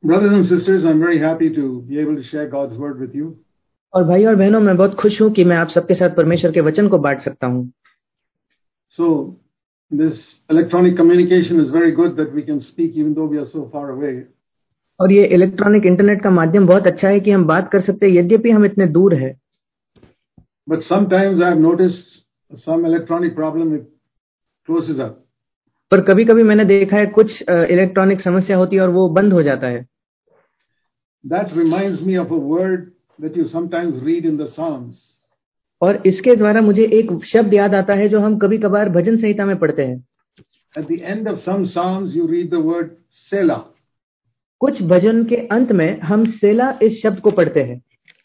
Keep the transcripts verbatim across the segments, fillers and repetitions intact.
Brothers and sisters, I'm very happy to be able to share God's word with you. और भाई और बहनों, मैं बहुत खुश हूं कि मैं आप सबके साथ परमेश्वर के वचन को बांट सकता हूं। So, this electronic communication is very good that we can speak even though we are so far away. और ये इलेक्ट्रॉनिक इंटरनेट का माध्यम बहुत अच्छा है कि हम बात कर सकते हैं यद्यपि हम इतने दूर हैं। But sometimes I have noticed some electronic problem, it closes up. पर कभी-कभी मैंने देखा है कुछ इलेक्ट्रॉनिक समस्या होती है और वो बंद हो जाता है। That reminds me of a word that you sometimes read in the Psalms. और इसके द्वारा मुझे एक शब्द याद आता है जो हम कभी-कभार भजन संहिता में पढ़ते हैं। At the end of some Psalms you read the word Selah. कुछ भजन के अंत में हम सेला इस शब्द को पढ़ते हैं।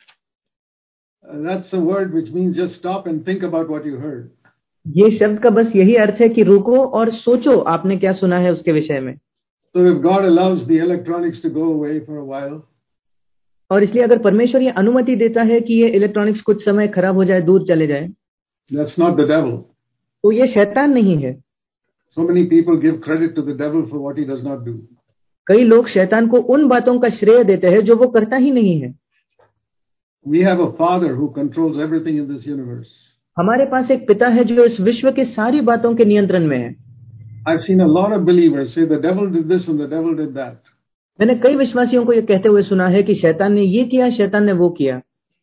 Uh, that's a word which means just stop and think about what you heard. ये शब्द का बस यही अर्थ है कि रुको और सोचो आपने क्या सुना है उसके विषय में। So if God allows the electronics to go away for a while, और इसलिए अगर परमेश्वर ये अनुमति देता है कि ये इलेक्ट्रॉनिक्स कुछ समय खराब हो जाए, दूर चले जाए, that's not the devil. तो ये शैतान नहीं है। So many people give credit to the devil for what he does not do. कई लोग शैतान को उन बातों का श्रेय देते हैं जो वो करता ही नहीं है। We have a father who controls everything in this universe. हमारे पास एक पिता है जो इस विश्व के सारी बातों के नियंत्रण में है। I've seen a lot of believers say the devil did this and the devil did that. मैंने कई विश्वासियों को ये कहते हुए सुना है कि शैतान ने ये किया, शैतान ने वो किया।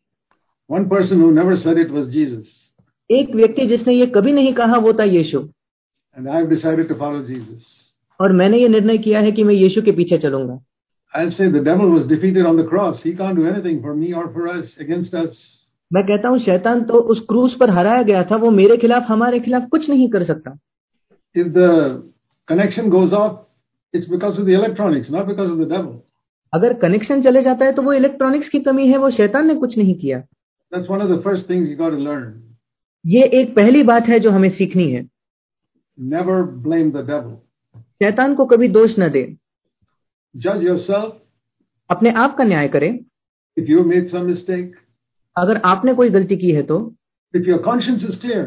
One person who never said it was Jesus. एक व्यक्ति जिसने ये कभी नहीं कहा वो था यीशु। And I've decided to follow Jesus. और मैंने ये निर्णय किया है कि मैं यीशु के पीछे चलूंगा। I'll say the devil was defeated on the cross. He can't do anything for me or for us, against us. मैं कहता हूँ शैतान तो उस क्रूस पर हराया गया था, वो मेरे खिलाफ हमारे खिलाफ कुछ नहीं कर सकता। If the connection goes off, it's because of the electronics, not because of the devil. अगर कनेक्शन चले जाता है तो वो इलेक्ट्रॉनिक्स की कमी है, वो शैतान ने कुछ नहीं किया। That's one of the first things you got to learn. ये एक पहली बात है जो हमें सीखनी है। Never blame the devil. शैतान को कभी दोष न दे। Judge yourself. अपने आप का न्याय करें। If you made some mistake, अगर आपने कोई गलती की है तो, if your conscience is clear,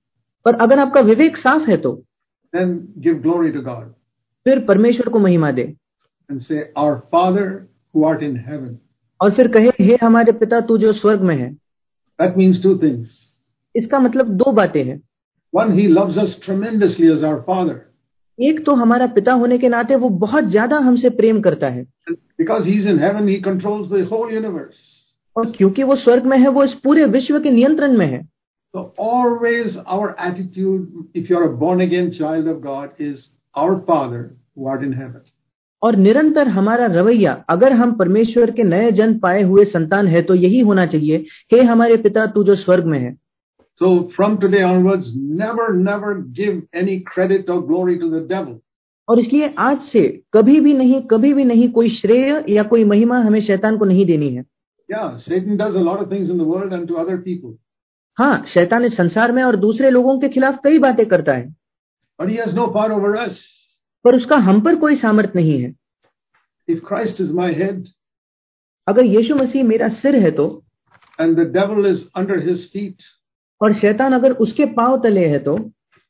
पर अगर आपका विवेक साफ है तो, then give glory to God. फिर परमेश्वर को महिमा दे। And say, Our Father who art in heaven. और फिर कहे, हे हमारे पिता तू जो स्वर्ग में है। That means two things. इसका मतलब दो बातें हैं। One, he loves us tremendously as our Father. एक तो हमारा पिता होने के नाते वो बहुत ज्यादा हमसे प्रेम करता है। Because he's in heaven, he controls the whole universe. और क्योंकि वो स्वर्ग में है, वो इस पूरे विश्व के नियंत्रण में है। So always our attitude, if you're a born again child of God, is our Father who art in heaven. और निरंतर हमारा रवैया, अगर हम परमेश्वर के नए जन्म पाए हुए संतान है तो यही होना चाहिए, हे हमारे पिता तू जो स्वर्ग में है। So from today onwards, never, never give any credit or glory to the devil. और इसलिए आज से कभी भी नहीं, कभी भी नहीं कोई श्रेय या कोई महिमा हमें शैतान को नहीं देनी है। Yeah, Satan does a lot of things in the world and to other people. हाँ, शैतान इस संसार में और दूसरे लोगों के खिलाफ कई बातें करता है। But he has no power over us. पर उसका हम पर कोई सामर्थ नहीं है। If Christ is my head, अगर यीशु मसीह मेरा सिर है तो, and the devil is under his feet, और शैतान अगर उसके पांव तले है तो,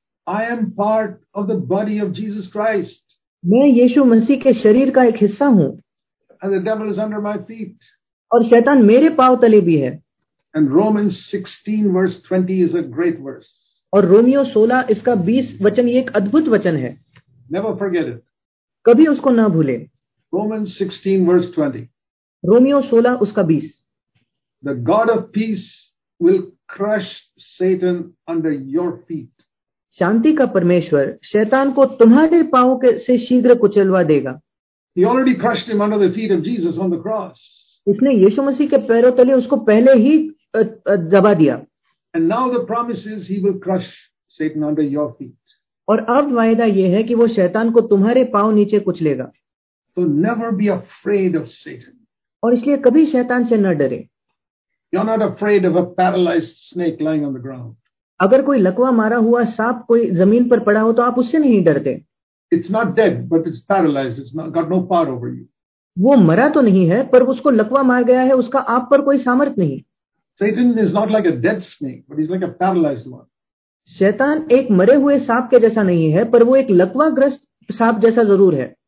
I am part of the body of Jesus Christ. मैं यीशु मसीह के शरीर का एक हिस्सा हूँ। And the devil is under my feet. और शैतान मेरे पांव तले भी है। And Romans sixteen verse twenty is a great verse. और रोमियो सोलह इसका बीस वचन ये एक अद्भुत वचन है। Never forget it. कभी उसको ना भूले। Romans sixteen verse twenty. रोमियो सोलह उसका बीस। The God of peace will crush Satan under your feet. शांति का परमेश्वर शैतान को तुम्हारे पांव के से शीघ्र कुचलवा देगा। He already crushed him under the feet of Jesus on the cross. उसने यीशु मसीह के पैरों तले उसको पहले ही दबा दिया। And now the promise is he will crush Satan under your feet. और अब वायदा ये है कि वो शैतान को तुम्हारे पांव नीचे कुचलेगा। So never be afraid of Satan. और इसलिए कभी शैतान से न डरे। You're not afraid of a paralyzed snake lying on the ground. अगर कोई लकवा मारा हुआ सांप कोई जमीन पर पड़ा हो तो आप उससे नहीं डरते। It's not dead, but it's paralyzed. It's not got no power over you. वो मरा तो नहीं है, पर उसको लकवा मार गया है, उसका आप पर कोई सामर्थ नहीं। Satan is not like a dead snake, but he's like a paralyzed one. शैतान एक मरे हुए सांप के जैसा नहीं है, पर वो एक लकवाग्रस्त सांप जैसा जरूर है।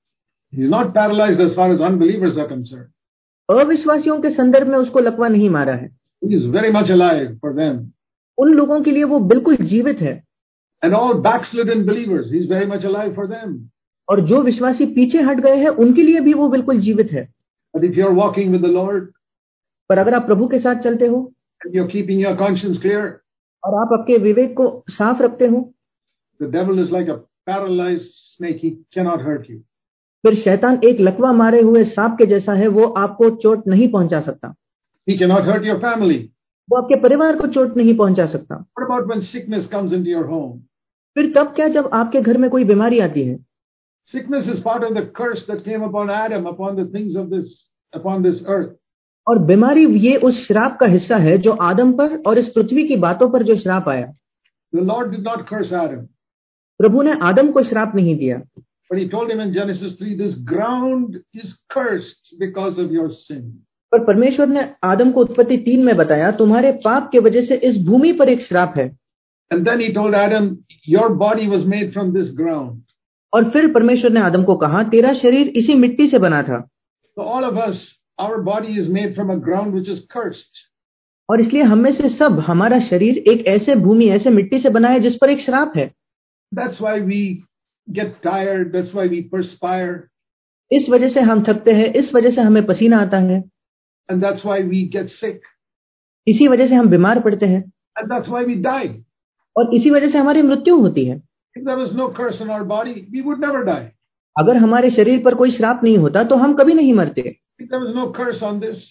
He's not paralyzed as far as unbelievers are concerned. अविश्वासियों के संदर्भ में उसको लकवा नहीं मारा है. He is very much alive for them. उन लोगों के लिए वो बिल्कुल जीवित है. And all backslidden believers, he's very much alive for them. और जो विश्वासी पीछे हट गए हैं उनके लिए भी वो बिल्कुल जीवित है. But if you're walking with the Lord, पर अगर आप प्रभु के साथ चलते हो and you're keeping your conscience clear, और आप आपके विवेक को साफ रखते हो, the devil is like a paralyzed snake. He cannot hurt you. फिर शैतान एक लकवा मारे हुए सांप के जैसा है, वो आपको चोट नहीं पहुंचा सकता. He cannot hurt your family. वो आपके परिवार को चोट नहीं पहुंचा सकता. What about when sickness comes into your home? फिर तब क्या जब आपके घर में कोई बीमारी आती है? Sickness is part of the curse that came upon Adam, upon the things of this, upon this earth. और बीमारी ये उस श्राप का हिस्सा है जो आदम पर और इस पृथ्वी की बातों पर जो श्राप आया. The Lord did not curse Adam. प्रभु ने आदम को श्राप नहीं दिया. But he told him in Genesis three, this ground is cursed because of your sin. पर परमेश्वर ने आदम को उत्पत्ति तीन में बताया, तुम्हारे पाप के वजह से इस भूमि पर एक श्राप है. And then he told Adam, your body was made from this ground. और फिर परमेश्वर ने आदम को कहा, तेरा शरीर इसी मिट्टी से बना था. So all of us, our body is made from a ground which is cursed. और इसलिए हम में से सब, हमारा शरीर एक ऐसे भूमि, ऐसे मिट्टी से बना है जिस पर एक श्राप है. That's why we get tired. That's why we perspire. इस वजह से हम थकते हैं, इस वजह से हमें पसीना आता है. And that's why we get sick. इसी वजह से हम बीमार पड़ते हैं. And that's why we die. और इसी वजह से हमारी मृत्यु होती है. If there was no curse on our body, we would never die. अगर हमारे शरीर पर कोई श्राप नहीं होता तो हम कभी नहीं मरते. If there was no curse on this,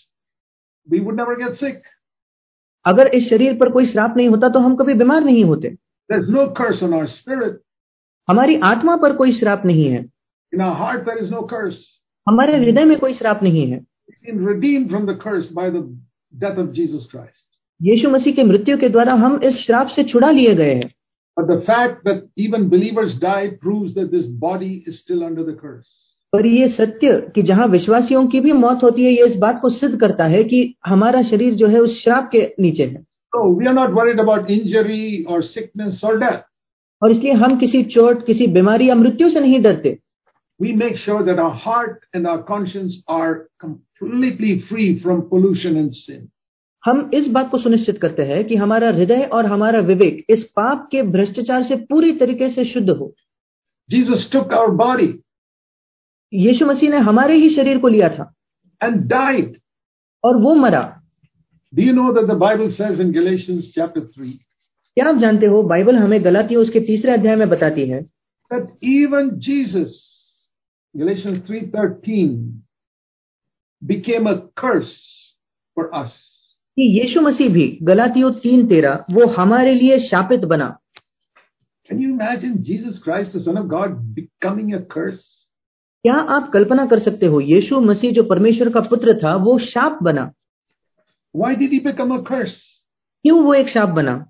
we would never get sick. अगर इस शरीर पर कोई श्राप नहीं होता तो हम कभी बीमार नहीं होते. There's no curse on our spirit. हमारी आत्मा पर कोई श्राप नहीं है. In our heart there is no curse. हमारे हृदय में कोई श्राप नहीं है. We've been redeemed from the curse by the death of Jesus Christ. यीशु मसीह की मृत्यु के द्वारा हम इस श्राप से छुड़ा लिए गए हैं. But the fact that even believers die proves that this body is still under the curse. पर ये सत्य कि जहां विश्वासियों की भी मौत होती है, ये इस बात को सिद्ध करता है कि हमारा शरीर जो है उस श्राप के नीचे है. So we are not worried about injury or sickness or death. और इसलिए हम किसी चोट, किसी बीमारी या मृत्यु से नहीं डरते. We make sure that our heart and our conscience are completely free from pollution and sin. हम इस बात को सुनिश्चित करते हैं कि हमारा हृदय और हमारा विवेक इस पाप के भ्रष्टाचार से पूरी तरीके से शुद्ध हो. Jesus took our body यीशु मसीह ने हमारे ही शरीर को लिया था and died. और वो मरा. Do you know that the Bible says in Galatians chapter three क्या आप जानते हो, बाइबल हमें गलातियों उसके तीसरे अध्याय में बताती है that even Jesus, Galatians three thirteen, became a curse for us. कि यीशु मसीह भी, गलातियों तीन तेरह, वो हमारे लिए शापित बना. Can you imagine Jesus Christ, the Son of God, becoming a curse? क्या आप कल्पना कर सकते हो, यीशु मसीह जो परमेश्वर का पुत्र था वो शाप बना? Why did he become a curse? क्यों वो एक शाप बना?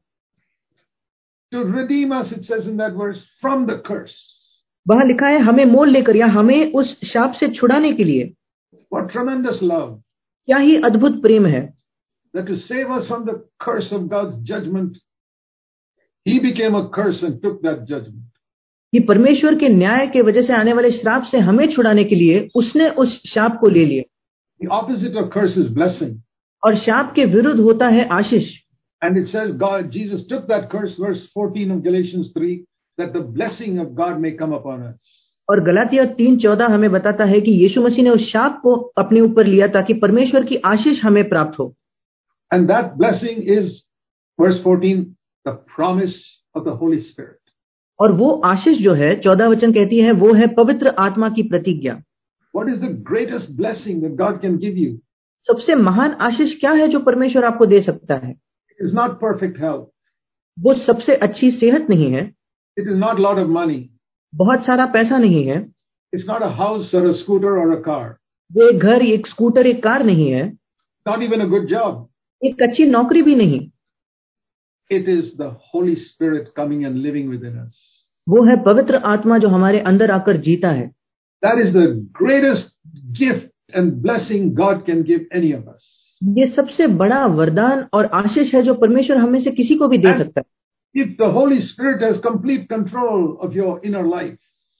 To redeem us, it says in that verse, from the curse. वहां लिखा है हमें मोल लेकर, या हमें उस शाप से छुड़ाने के लिए. What tremendous love. क्या ही अद्भुत प्रेम है. That to save us from the curse of God's judgment, he became a curse and took that judgment. कि परमेश्वर के न्याय के वजह से आने वाले श्राप से हमें छुड़ाने के लिए उसने उस शाप को ले लिया. The opposite of curse is blessing. और शाप के विरुद्ध होता है आशीष. And it says God, Jesus took that curse, verse fourteen of Galatians three, that the blessing of God may come upon us. और गलातिया तीन चौदह हमें बताता है कि यीशु मसीह ने उस शाप को अपने ऊपर लिया ताकि परमेश्वर की आशीष हमें प्राप्त हो. And that blessing is, verse fourteen, the promise of the Holy Spirit. और वो आशीष जो है, चौदह वचन कहती है, वो है पवित्र आत्मा की प्रतिज्ञा. What is the greatest blessing that God can give you? सबसे महान आशीष क्या है जो परमेश्वर आपको दे सकता है? It is not perfect health. वो सबसे अच्छी सेहत नहीं है. It is not a lot of money. बहुत सारा पैसा नहीं है. It's not a house or a scooter or a car. वो एक घर, एक स्कूटर, एक कार नहीं है. Not even a good job. एक अच्छी नौकरी भी नहीं. It is the Holy Spirit coming and living within us. वो है पवित्र आत्मा जो हमारे अंदर आकर जीता है. That is the greatest gift and blessing God can give any of us. ये सबसे बड़ा वरदान और आशीष है जो परमेश्वर हमें से किसी को भी दे सकता है. If the Holy Spirit has complete control of your inner life,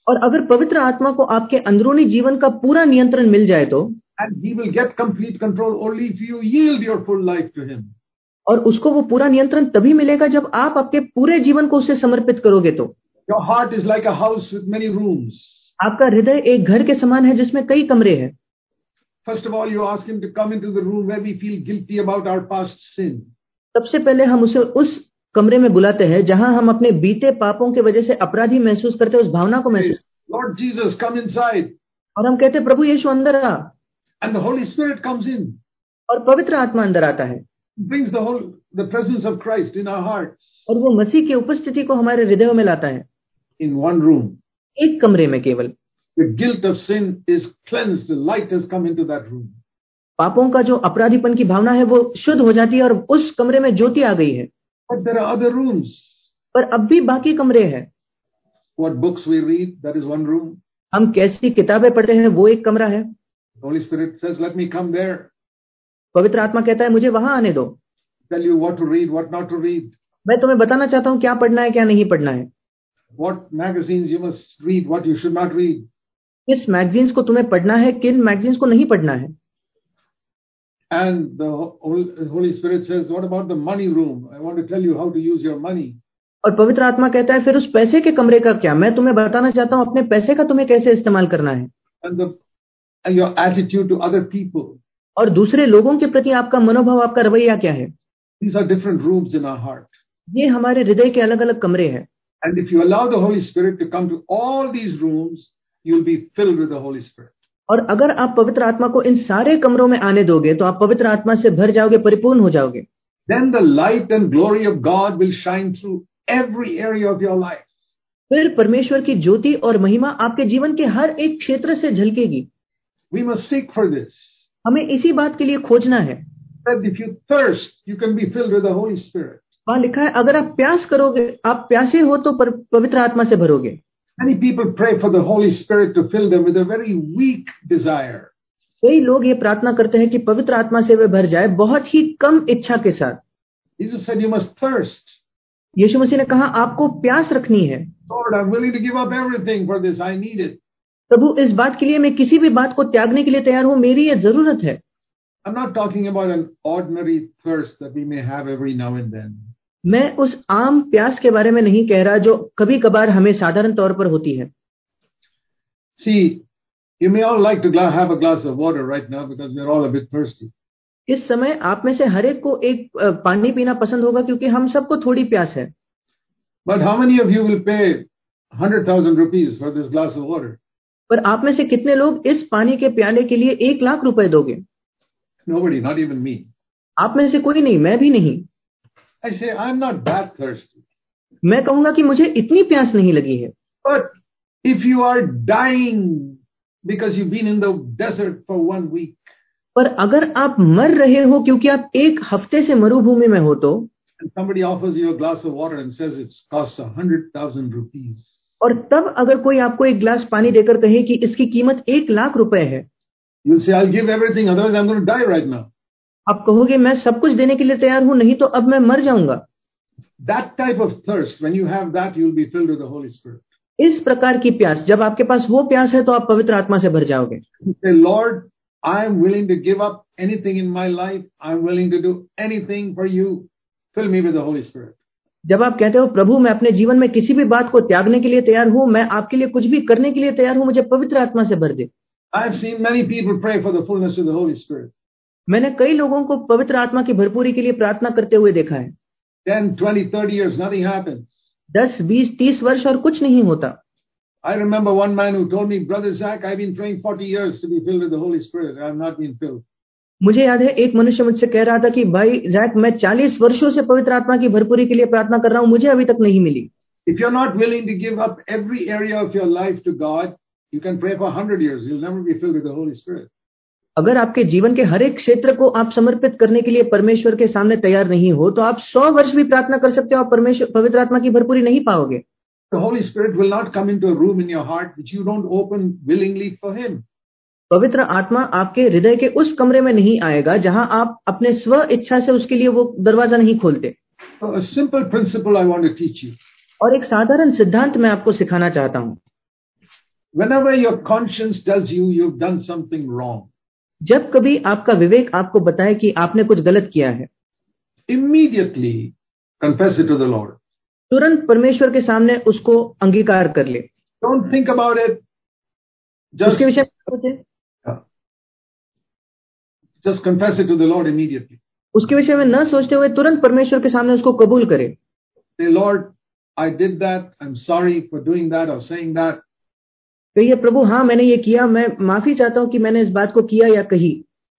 और अगर पवित्र आत्मा को आपके अंदरूनी जीवन का पूरा नियंत्रण मिल जाए तो, and he will get complete control only if you yield your full life to him. और उसको वो पूरा नियंत्रण तभी मिलेगा जब आप आपके पूरे जीवन को उसे समर्पित करोगे तो। Your heart is like a house with many rooms. आपका हृदय एक घर के समान है जिसमें कई कमरे हैं। First of all, you ask him to come into the room where we feel guilty about our past sin. सबसे पहले हम उसे उस कमरे में बुलाते हैं जहां हम अपने बीते पापों की वजह से अपराधी महसूस करते हैं, उस भावना को महसूस। Lord Jesus, come inside. और हम कहते हैं प्रभु यीशु अंदर आ। And the Holy Spirit comes in. और पवित्र आत्मा अंदर आता है। Brings the whole the presence of Christ in our hearts. और वो मसीह की उपस्थिति को हमारे हृदयों में लाता है। In one room. एक कमरे में केवल। The guilt of sin is cleansed. The light has come into that room. पापों का जो अपराधीपन की भावना है वो शुद्ध हो जाती है और उस कमरे में ज्योति आ गई है। But there are other rooms. पर अब भी बाकी कमरे हैं। What books we read, that is one room. हम कैसी किताबें पढ़ते हैं वो एक कमरा है। Holy Spirit says, let me come there. पवित्र आत्मा कहता है मुझे वहां आने दो। Tell you what to read, what not to read. मैं तुम्हें बताना चाहता हूँ क्या पढ़ना है क्या नहीं पढ़ना है। What magazines you must read, what you should not read. किस मैगजीन्स को तुम्हें पढ़ना है, किन मैगजीन्स को नहीं पढ़ना है। And the Holy Spirit says, what about the money room? I want to tell you how to use your money. और पवित्र आत्मा कहता है फिर उस पैसे के कमरे का क्या, मैं तुम्हें बताना चाहता हूँ अपने पैसे का तुम्हें कैसे इस्तेमाल करना है। And the and your attitude to other people. और दूसरे लोगों के प्रति आपका मनोभाव, आपका रवैया क्या है। These are different rooms in our heart. ये हमारे हृदय के अलग अलग कमरे हैं। And if you allow the Holy Spirit to come to all these rooms, you'll be filled with the Holy Spirit. और अगर आप पवित्र आत्मा को इन सारे कमरों में आने दोगे तो आप पवित्र आत्मा से भर जाओगे, परिपूर्ण हो जाओगे। Then the light and glory of God will shine through every area of your life. फिर परमेश्वर की ज्योति और महिमा आपके जीवन के हर एक क्षेत्र से झलकेगी। We must seek for this. हमें इसी बात के लिए खोजना है। That if you thirst, you can be filled with the Holy Spirit. वहां लिखा है अगर आप प्यास करोगे, आप प्यासे हो तो पवित्र आत्मा से भरोगे। Many people pray for the Holy Spirit to fill them with a very weak desire. कई लोग ये प्रार्थना करते हैं कि पवित्र आत्मा से वे भर जाए बहुत ही कम इच्छा के साथ। Jesus said you must thirst. यीशु मसीह ने कहा आपको प्यास रखनी है। Lord, I'm willing to give up everything for this. I need it. प्रभु इस बात के लिए मैं किसी भी बात को त्यागने के लिए तैयार हूं, मेरी ये जरूरत है। I'm not talking about an ordinary thirst that we may have every now and then. मैं उस आम प्यास के बारे में नहीं कह रहा जो कभी कभार हमें साधारण तौर पर होती है। See, you may all like to have a glass of water right now because we're all a bit thirsty. इस समय आप में से हर एक को एक पानी पीना पसंद होगा क्योंकि हम सबको थोड़ी प्यास है। But how many of you will pay one hundred thousand rupees for this glass of water? पर आप में से कितने लोग इस पानी के प्याले के लिए एक लाख रुपए दोगे? Nobody, not even me. आप में से कोई नहीं, मैं भी नहीं। I say I'm not that thirsty. मैं कहूंगा कि मुझे इतनी प्यास नहीं लगी है। But if you are dying because you've been in the desert for one week. पर अगर आप मर रहे हो क्योंकि आप एक हफ्ते से मरुभूमि में हो तो, and somebody offers you a glass of water and says it costs a hundred thousand rupees. और तब अगर कोई आपको एक गिलास पानी देकर कहे कि इसकी कीमत एक लाख रुपए है, you'll say I'll give everything, otherwise I'm going to die right now. आप कहोगे मैं सब कुछ देने के लिए तैयार हूं, नहीं तो अब मैं मर जाऊंगा। That type of thirst, when you have that, you'll be filled with the Holy Spirit. इस प्रकार की प्यास, जब आपके पास वो प्यास है तो आप पवित्र आत्मा से भर जाओगे। Say, Lord, I am willing to give up anything in my life. I'm willing to do anything for you. Fill me with the Holy Spirit. जब आप कहते हो प्रभु मैं अपने जीवन में किसी भी बात को त्यागने के लिए तैयार हूं, मैं आपके लिए कुछ भी करने के लिए तैयार हूं, मुझे पवित्र आत्मा से भर दे। I've seen many people pray for the fullness of the Holy Spirit. मैंने कई लोगों को पवित्र आत्मा की भरपूरी के लिए प्रार्थना करते हुए देखा है। ten, twenty, thirty years, nothing happens. दस, बीस, तीस वर्ष और कुछ नहीं होता। I remember one man who told me, Brother Zach, I've been praying forty years to be filled with the Holy Spirit. I have not been filled. मुझे याद है एक मनुष्य मुझसे कह रहा था कि भाई जैक मैं चालीस वर्षों से पवित्र आत्मा की भरपूरी के लिए प्रार्थना कर रहा हूं, मुझे अभी तक नहीं मिली। If you're not willing to give up every area of your life to God, you can pray for one hundred years. You'll never be filled with the Holy Spirit. अगर आपके जीवन के हर एक क्षेत्र को आप समर्पित करने के लिए परमेश्वर के सामने तैयार नहीं हो तो आप सौ वर्ष भी प्रार्थना कर सकते हो, आप परमेश्वर पवित्र आत्मा की भरपूरी नहीं पाओगे। The Holy Spirit will not come into a room in your heart which you don't open willingly for Him. पवित्र आत्मा आपके हृदय के उस कमरे में नहीं आएगा जहां आप अपने स्व इच्छा से उसके लिए वो दरवाजा नहीं खोलते। So a simple principle I want to teach you. और एक साधारण सिद्धांत मैं आपको सिखाना चाहता हूं। Whenever your conscience tells you you've done something wrong, जब कभी आपका विवेक आपको बताए कि आपने कुछ गलत किया है, immediately confess it to the Lord. तुरंत परमेश्वर के सामने उसको अंगीकार कर ले. Don't think about it. उसके Just, विषय में सोचे, just confess it to the Lord immediately. उसके विषय में न सोचते हुए तुरंत परमेश्वर के सामने उसको कबूल करे. Say, Lord, I did that. I'm sorry for doing that or saying that. कहिए, प्रभु हाँ मैंने ये किया, मैं माफी चाहता हूं कि मैंने इस बात को किया या कही.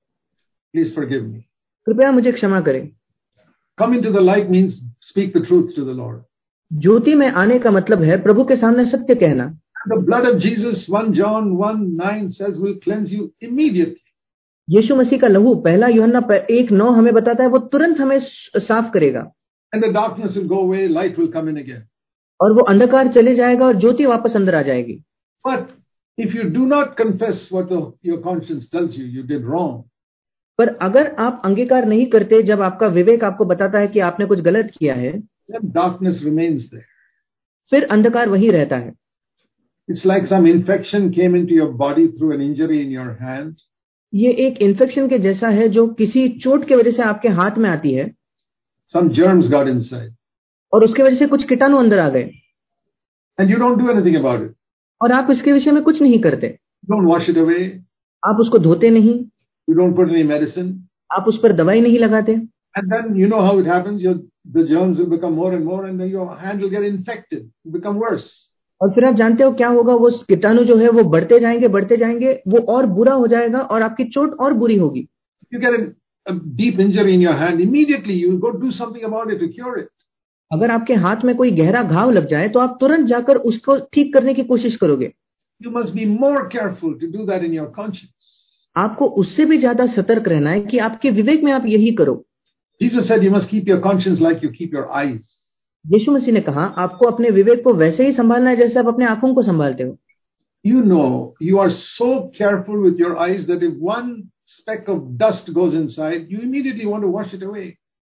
Please forgive me. कृपया मुझे क्षमा करें. Come into the light means speak the truth to the Lord. ज्योति में आने का मतलब है प्रभु के सामने सत्य कहना. The blood of Jesus, First John one nine says, will cleanse you immediately. यीशु मसीह का लहू पहला यूहन्ना एक नौ हमें बताता है वो तुरंत हमें साफ करेगा. And the darkness will go away, light will come in again. और वो अंधकार चले जाएगा और ज्योति वापस अंदर आ जाएगी. But if you do not confess what the, your conscience tells you, you did wrong. पर अगर आप अंगीकार नहीं करते जब आपका विवेक आपको बताता है कि आपने कुछ गलत किया है, then darkness remains there. फिर अंधकार वही रहता है. It's like some infection came into your body through an injury in your hand. ये एक इन्फेक्शन के जैसा है जो किसी चोट के वजह से आपके हाथ में आती है. Some germs got inside. और उसके वजह से कुछ कीटाणु अंदर आ गए. And you don't do anything about it. और आप इसके विषय में कुछ नहीं करते. You don't wash it away. आप उसको धोते नहीं. You don't put any medicine. आप उस पर दवाई नहीं लगाते. And then you know how it happens. Your, the germs will become more and more, and then your hand will get infected, become worse. और फिर आप जानते हो क्या होगा, वो कीटाणु जो है वो बढ़ते जाएंगे बढ़ते जाएंगे, वो और बुरा हो जाएगा और आपकी चोट और बुरी होगी. You get a, a deep injury in your hand, immediately you will go do something about it to cure it. अगर आपके हाथ में कोई गहरा घाव लग जाए तो आप तुरंत जाकर उसको ठीक करने की कोशिश करोगे. You must be more careful to do that in your conscience. आपको उससे भी ज्यादा सतर्क रहना है कि आपके विवेक में आप यही करो. Jesus said you must keep your conscience like you keep your eyes. यीशु मसीह ने कहा आपको अपने विवेक को वैसे ही संभालना है जैसे आप अपने आंखों को संभालते हो. You know, you are so careful with your eyes that if one speck of dust goes inside, you immediately want to wash it away.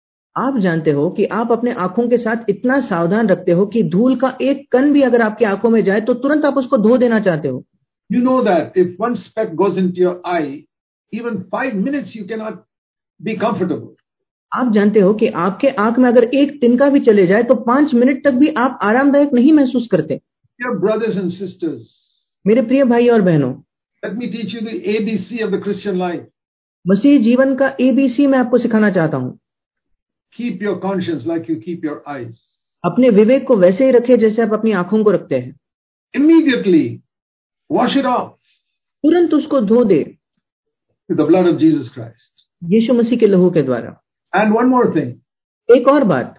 आप जानते हो कि आप अपने आंखों के साथ इतना सावधान रखते हो कि धूल का एक कण भी अगर आपकी आंखों में जाए तो तुरंत आप उसको धो देना चाहते हो. You know that if one speck goes into your eye, even five minutes you cannot be comfortable. आप जानते हो कि आपके आंख में अगर एक तिनका भी चले जाए तो पांच मिनट तक भी आप आरामदायक नहीं महसूस करते. Dear brothers and sisters, मेरे प्रिय भाई और बहनों, let me teach you the A B C of the Christian life. मसीह जीवन का एबीसी मैं आपको सिखाना चाहता हूँ. Keep your conscience like you keep your eyes. अपने विवेक को वैसे ही रखें जैसे आप अपनी आंखों को रखते हैं. Immediately wash it off तुरंत उसको धो दे with the blood of Jesus Christ. यीशु मसीह के लहू के द्वारा. And one more thing. एक और बात,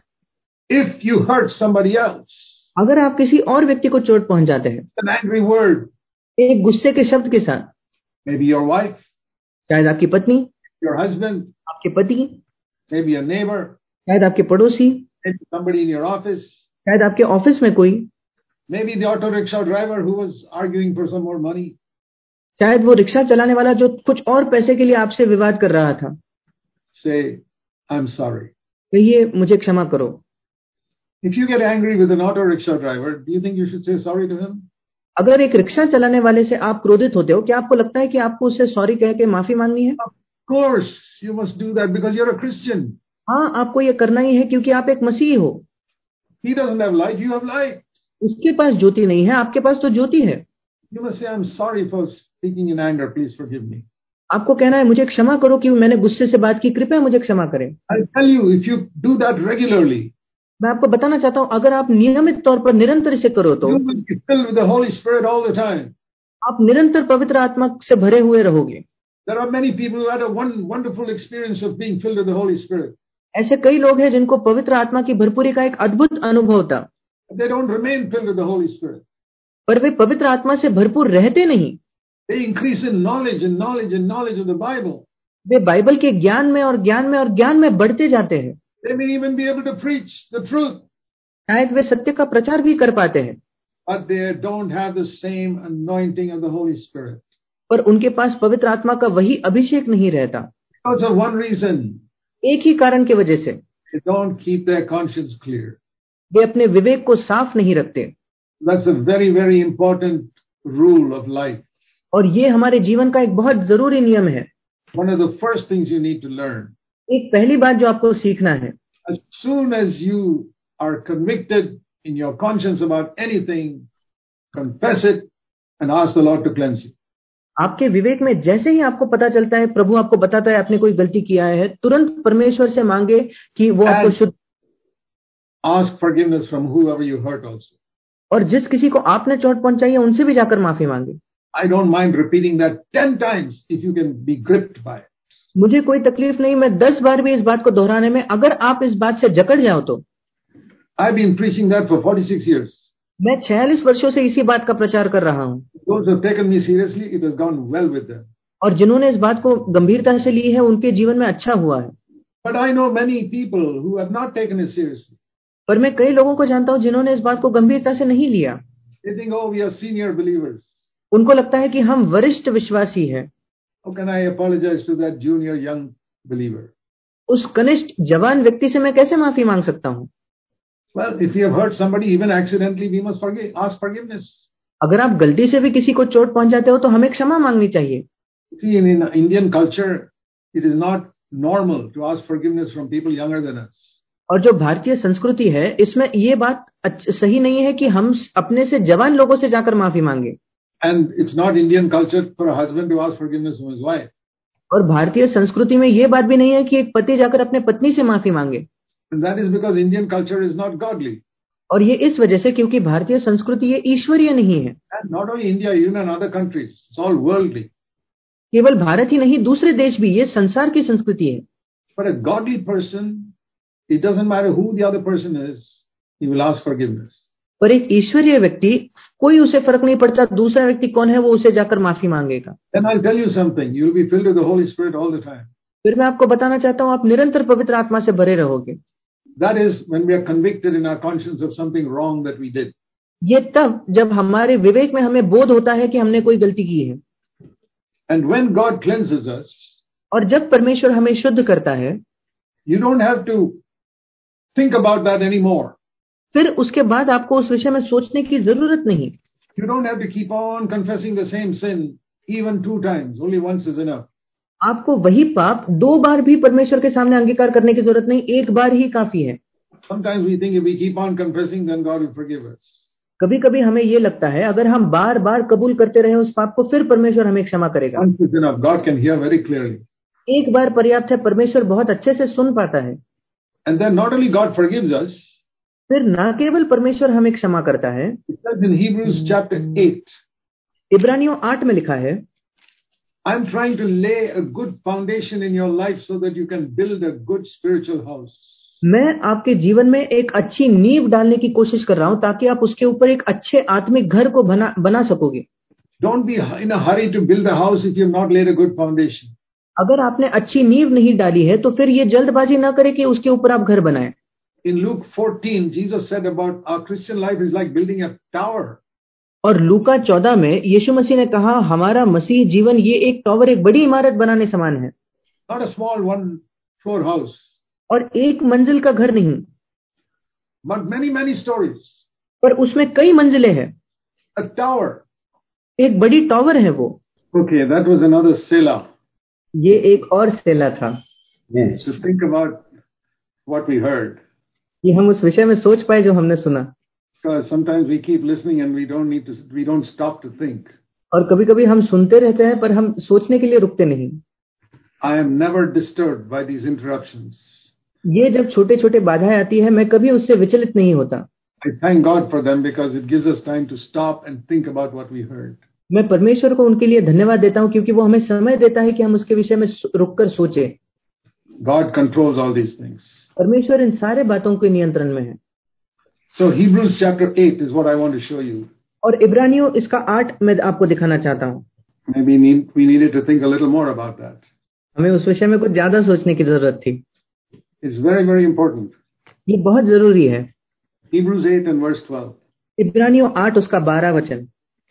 If you hurt somebody else, अगर आप किसी और व्यक्ति को चोट पहुंचाते हैं an angry word, एक गुस्से के शब्द के साथ, maybe your wife, शायद आपकी पत्नी, your husband, आपके पति, maybe a neighbor, शायद आपके पड़ोसी, maybe somebody in your office, शायद आपके ऑफिस में कोई, maybe the auto rickshaw driver who was arguing for some more money. शायद वो रिक्शा चलाने वाला जो कुछ और पैसे के लिए आपसे विवाद कर रहा था. Say, I'm sorry. कहिए मुझे क्षमा करो. If you get angry with an auto rickshaw driver, do you think you should say sorry to him? अगर एक रिक्शा चलाने वाले से आप क्रोधित होते हो, क्या आपको लगता है कि आपको उससे सॉरी कह के माफी मांगनी है? Of course, you must do that because you're a Christian. हाँ, आपको ये करना ही है क्योंकि आप एक मसीही हो. He doesn't have light, you have light. उसके पास ज्योति नहीं है, आपके पास तो ज्योति है. You must say, I'm sorry for speaking in anger, please forgive me. आपको कहना है मुझे क्षमा करो कि मैंने गुस्से से बात की, कृपया मुझे क्षमा करें. I'll tell you, if you do that regularly, मैं आपको बताना चाहता हूँ अगर आप नियमित तौर पर निरंतर इसे करो तो you will be filled with the Holy Spirit all the time. आप निरंतर पवित्र आत्मा से भरे हुए रहोगे. There are many people who had a one wonderful experience of being filled with the Holy Spirit. ऐसे कई लोग हैं जिनको पवित्र आत्मा की भरपूरी का एक अद्भुत अनुभव था, They don't remain filled with the Holy Spirit. पर वे पवित्र आत्मा से भरपूर रहते नहीं. They increase in knowledge and knowledge and knowledge of the Bible. वे बाइबल के ज्ञान में और ज्ञान में और ज्ञान में बढ़ते जाते हैं. They may even be able to preach the truth, शायद वे सत्य का प्रचार भी कर पाते हैं, but they don't have the same anointing of the Holy Spirit. पर उनके पास पवित्र आत्मा का वही अभिषेक नहीं रहता. Because of one reason, एक ही कारण की वजह से they don't keep their conscience clear. वे अपने विवेक को साफ नहीं रखते. That's a very, very important rule of life. और ये हमारे जीवन का एक बहुत जरूरी नियम है. One of the first things you need to learn. एक पहली बात जो आपको सीखना है. As soon as you are convicted in your conscience about anything, confess it and ask the Lord to cleanse you. आपके विवेक में जैसे ही आपको पता चलता है, प्रभु आपको बताता है आपने कोई गलती किया है, तुरंत परमेश्वर से मांगे कि वो आपको शुद्ध. Ask forgiveness from whoever you hurt also. और जिस किसी को आपने चोट पहुंचाई है उनसे भी जाकर माफी मांगे. I don't mind repeating that ten times if you can be gripped by it. मुझे कोई तकलीफ नहीं, मैं दस बार भी इस बात को दोहराने में, अगर आप इस बात से जकड़ जाओ तो. I've been preaching that for forty-six years. मैं छियालीस वर्षों से इसी बात का प्रचार कर रहा हूँ. Those who have taken me seriously, it has gone well with them. और जिन्होंने इस बात को गंभीरता से ली है उनके जीवन में अच्छा हुआ है. But I know many people who have not taken it seriously. पर मैं कई लोगों को जानता हूँ जिन्होंने इस बात को गंभीरता से नहीं लिया. They think, oh, we are senior believers. उनको लगता है कि हम वरिष्ठ विश्वासी हैं. How can I apologize to that junior young believer? उस कनिष्ठ जवान व्यक्ति से मैं कैसे माफी मांग सकता हूँ? Well, if we have hurt somebody even accidentally, we must forgive, ask forgiveness. अगर आप गलती से भी किसी को चोट पहुंचाते हो तो हमें क्षमा मांगनी चाहिए. See, in, in Indian culture, it is not normal to ask forgiveness from people younger than us. और जो भारतीय संस्कृति है इसमें ये बात सही नहीं है कि हम अपने से जवान लोगों से जाकर माफी मांगे. And it's not Indian culture for a husband to ask forgiveness from his wife. और भारतीय संस्कृति में ये बात भी नहीं है कि एक पति जाकर अपने पत्नी से माफी मांगे. And that is because Indian culture is not godly. और ये इस वजह से क्योंकि भारतीय संस्कृति ये ईश्वरीय नहीं है. And not only India, even in other countries, it's all worldly. केवल भारत ही नहीं, दूसरे देश भी, ये संसार की संस्कृति है. For a godly person, it doesn't matter who the other person is, he will ask forgiveness. पर एक ईश्वरीय व्यक्ति, कोई उसे फर्क नहीं पड़ता दूसरा व्यक्ति कौन है, वो उसे जाकर माफी मांगेगा. Then I'll tell you something. You will be filled with the Holy Spirit all the time. फिर मैं आपको बताना चाहता हूँ आप निरंतर पवित्र आत्मा से भरे रहोगे. That is when we are convicted in our conscience of something wrong that we did. ये तब जब हमारे विवेक में हमें बोध होता है कि हमने कोई गलती की है. And when God cleanses us, और जब परमेश्वर हमें शुद्ध करता है, you don't have to think about that anymore. फिर उसके बाद आपको उस विषय में सोचने की जरूरत नहीं. You don't have to keep on confessing the same sin even two times. Only once is enough. आपको वही पाप दो बार भी परमेश्वर के सामने अंगीकार करने की जरूरत नहीं, एक बार ही काफी है. Sometimes we think if we keep on confessing, then God will forgive us. कभी कभी हमें ये लगता है अगर हम बार बार कबूल करते रहे उस पाप को, फिर परमेश्वर हमें क्षमा करेगा. Once is enough. God can hear very clearly. एक बार पर्याप्त है, परमेश्वर बहुत अच्छे से सुन पाता है. And then not only God forgives us, फिर न केवल परमेश्वर हमें क्षमा करता है. it says in Hebrews chapter eight. इब्रानियों आठ में लिखा है, I'm trying to lay a good foundation in your life so that you can build a good spiritual house. मैं आपके जीवन में एक अच्छी नींव डालने की कोशिश कर रहा हूं ताकि आप उसके ऊपर एक अच्छे आत्मिक घर को बना बना सकोगे. Don't be in a hurry to build a house if you have not laid a good foundation. अगर आपने अच्छी नींव नहीं डाली है तो फिर ये जल्दबाजी ना करें कि उसके ऊपर आप घर बनाएं. In Luke fourteen, Jesus said about our Christian life is like building a tower. और लूका चौदह में यीशु मसीह ने कहा हमारा मसीह जीवन ये एक टावर, एक बड़ी इमारत बनाने समान है. Not a small one floor house. और एक मंजिल का घर नहीं, but many many stories. पर उसमें कई मंजिलें हैं. A tower. एक बड़ी टावर है वो. Okay, that was another Selah. ये एक और सेला था. Yes. So think about what we heard. ये हम उस विषय में सोच पाए जो हमने सुना. Because sometimes we keep listening and we don't need to, we don't stop to think. और कभी-कभी हम सुनते रहते हैं पर हम सोचने के लिए रुकते नहीं. I am never disturbed by these interruptions. ये जब छोटे-छोटे बाधाएं आती है मैं कभी उससे विचलित नहीं होता. I thank God for them because it gives us time to stop and think about what we heard. मैं परमेश्वर को उनके लिए धन्यवाद देता हूं क्योंकि वो हमें समय देता है कि हम उसके विषय में रुककर सोचें. God controls all these things. परमेश्वर इन सारे बातों के नियंत्रण में है. So Hebrews chapter eight is what I want to show you. और इब्रानियों इसका आठ मैं आपको दिखाना चाहता हूँ. Maybe need, we needed to think a little more about that. हमें उस विषय में कुछ ज्यादा सोचने की जरूरत थी. It's very very important. ये बहुत जरूरी है. Hebrews eight and verse twelve. इब्रानियों आठ उसका बारह वचन.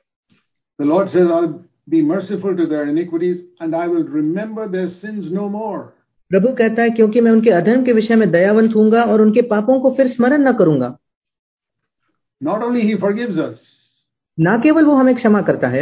The Lord says, I'll be merciful to their iniquities and I will remember their sins no more. प्रभु कहता है क्योंकि मैं उनके अधर्म के विषय में दयावंत हूँगा और उनके पापों को फिर स्मरण न करूंगा. Not only he forgives us. ना केवल वो हमें क्षमा करता है,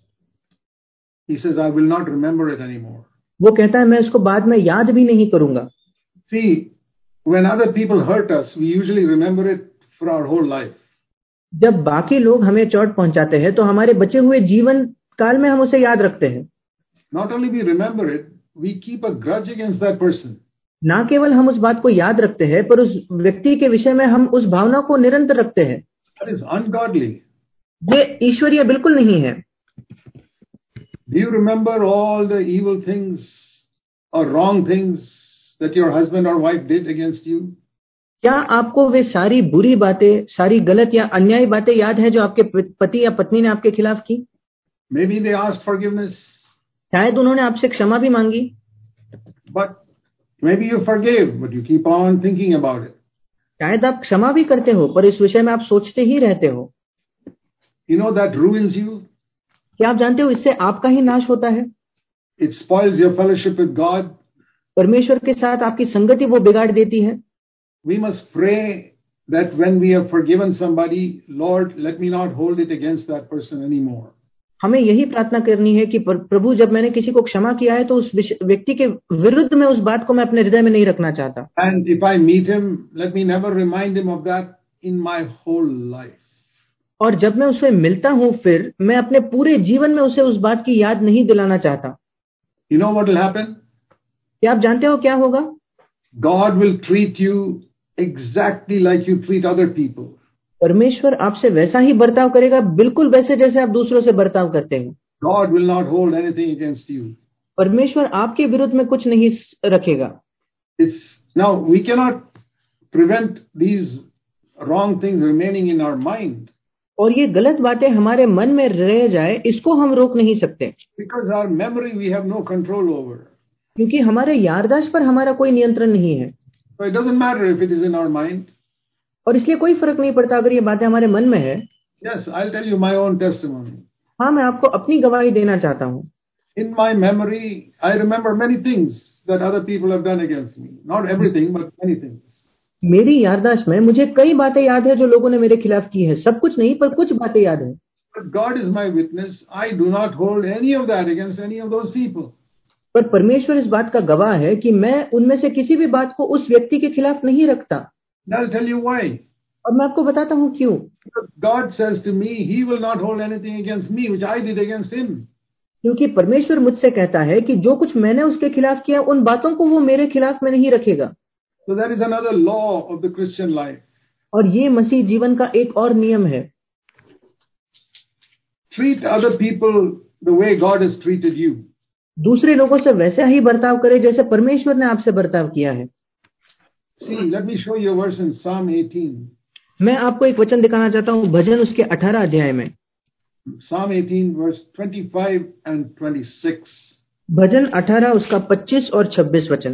He says, I will not remember it anymore. वो कहता है मैं इसको बाद में याद भी नहीं करूंगा. See, when other people hurt us, we usually remember it for our whole life. जब बाकी लोग हमें चोट पहुंचाते हैं तो हमारे बचे हुए जीवन काल में हम उसे याद रखते हैं. Not only we remember it, we keep a grudge against that person. ना केवल हम उस बात को याद रखते हैं पर उस व्यक्ति के विषय में हम उस भावना को निरंतर रखते हैं. That is ungodly. ये ईश्वरीय बिल्कुल नहीं है. Do you remember all the evil things or wrong things that your husband or wife did against you? क्या आपको वे सारी बुरी बातें, सारी गलत या अन्यायी बातें याद है जो आपके पति या पत्नी ने आपके खिलाफ की? Maybe they asked forgiveness. शायद उन्होंने आपसे क्षमा भी मांगी. But maybe you forgave, but you keep on thinking about it. शायद आप क्षमा भी करते हो पर इस विषय में आप सोचते ही रहते हो. You know that ruins you. क्या आप जानते हो इससे आपका ही नाश होता है? It spoils your fellowship with God. परमेश्वर के साथ आपकी संगति वो बिगाड़ देती है. We must pray that when we have forgiven somebody, Lord, let me not hold it against that person anymore. हमें यही प्रार्थना करनी है कि प्रभु जब मैंने किसी को क्षमा किया है तो उस व्यक्ति के विरुद्ध में उस बात को मैं अपने हृदय में नहीं रखना चाहता. And if I meet him, let me never remind him of that in my whole life. और जब मैं उससे मिलता हूं फिर मैं अपने पूरे जीवन में उसे उस बात की याद नहीं दिलाना चाहता. You know what will happen? क्या आप जानते हो क्या होगा? God will treat you exactly like you treat other people. परमेश्वर आपसे वैसा ही बर्ताव करेगा, बिल्कुल वैसे जैसे आप दूसरों से बर्ताव करते हो. God will not hold anything against you. परमेश्वर आपके विरुद्ध में कुछ नहीं रखेगा. It's now we cannot prevent these wrong things remaining in our mind. और ये गलत बातें हमारे मन में रह जाए, इसको हम रोक नहीं सकते. Because our memory we have no control over. क्योंकि हमारे याददाश्त पर हमारा कोई नियंत्रण नहीं है. So it doesn't matter if it is in our mind. और इसलिए कोई फर्क नहीं पड़ता अगर ये बातें हमारे मन में है. Yes, I'll tell you my own testimony. हाँ, मैं आपको अपनी गवाही देना चाहता हूँ. In my memory, I remember many things that other people have done against me. Not everything, but many things. मेरी याददाश्त में मुझे कई बातें याद है जो लोगों ने मेरे खिलाफ की है. सब कुछ नहीं पर कुछ बातें याद है. But God is my witness. I do not hold any of that against any of those people. पर परमेश्वर इस बात का गवाह है कि मैं उनमें से किसी भी बात को उस व्यक्ति के खिलाफ नहीं रखता. I'll tell you why. और मैं आपको बताता हूँ क्यों. God says to me, He will not hold anything against me which I did against Him. क्योंकि परमेश्वर मुझसे कहता है कि जो कुछ मैंने उसके खिलाफ किया उन बातों को वो मेरे खिलाफ में नहीं रखेगा. So that is another law of the Christian life. और ये मसीह जीवन का एक और नियम है. Treat other people the way God has treated you. दूसरे लोगों से वैसा ही बर्ताव करे जैसे परमेश्वर ने आपसे बर्ताव किया है. See, let me show you a verse in Psalm eighteen. मैं आपको एक वचन दिखाना चाहता हूँ भजन उसके अठारह अध्याय में. Psalm eighteen verse twenty-five and twenty-six. भजन अठारह उसका पच्चीस और छब्बीस वचन.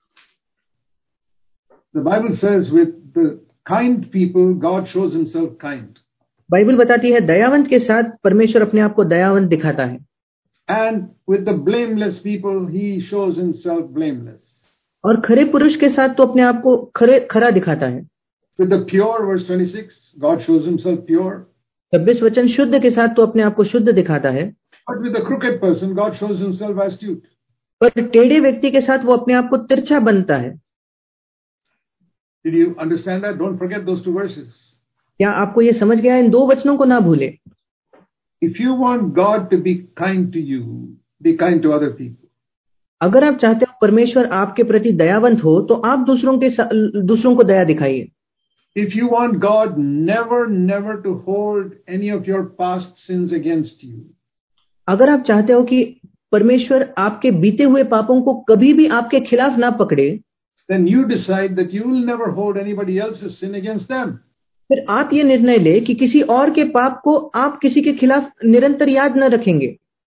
The Bible says with the kind people God shows himself kind. Bible बताती है दयावंत के साथ परमेश्वर अपने आप को दयावंत दिखाता है. And with the blameless people he shows himself blameless. और खरे पुरुष के साथ तो अपने आप को खरे खरा दिखाता है. With the pure verse twenty-six God shows himself pure. छब्बीस वचन शुद्ध के साथ तो अपने आप को शुद्ध दिखाता है. But with the crooked person God shows himself astute. पर टेढ़े व्यक्ति के साथ वो अपने आप को तिरछा बनता है. Did you understand that? Don't forget those two verses. क्या आपको ये समझ गया? इन दो वचनों को ना भूले. If you want God to be kind to you, be kind to other people. अगर आप चाहते हो परमेश्वर आपके प्रति दयावंत हो तो आप दूसरों के दूसरों को दया दिखाइए. If you want God never, never to hold any of your past sins against you. अगर आप चाहते हो कि परमेश्वर आपके बीते हुए पापों को कभी भी आपके खिलाफ ना पकड़े, then you decide that you will never hold anybody else's sin against them. फिर आप ये निर्णय ले कि किसी और के पाप को आप किसी के खिलाफ निरंतर याद न रखेंगे.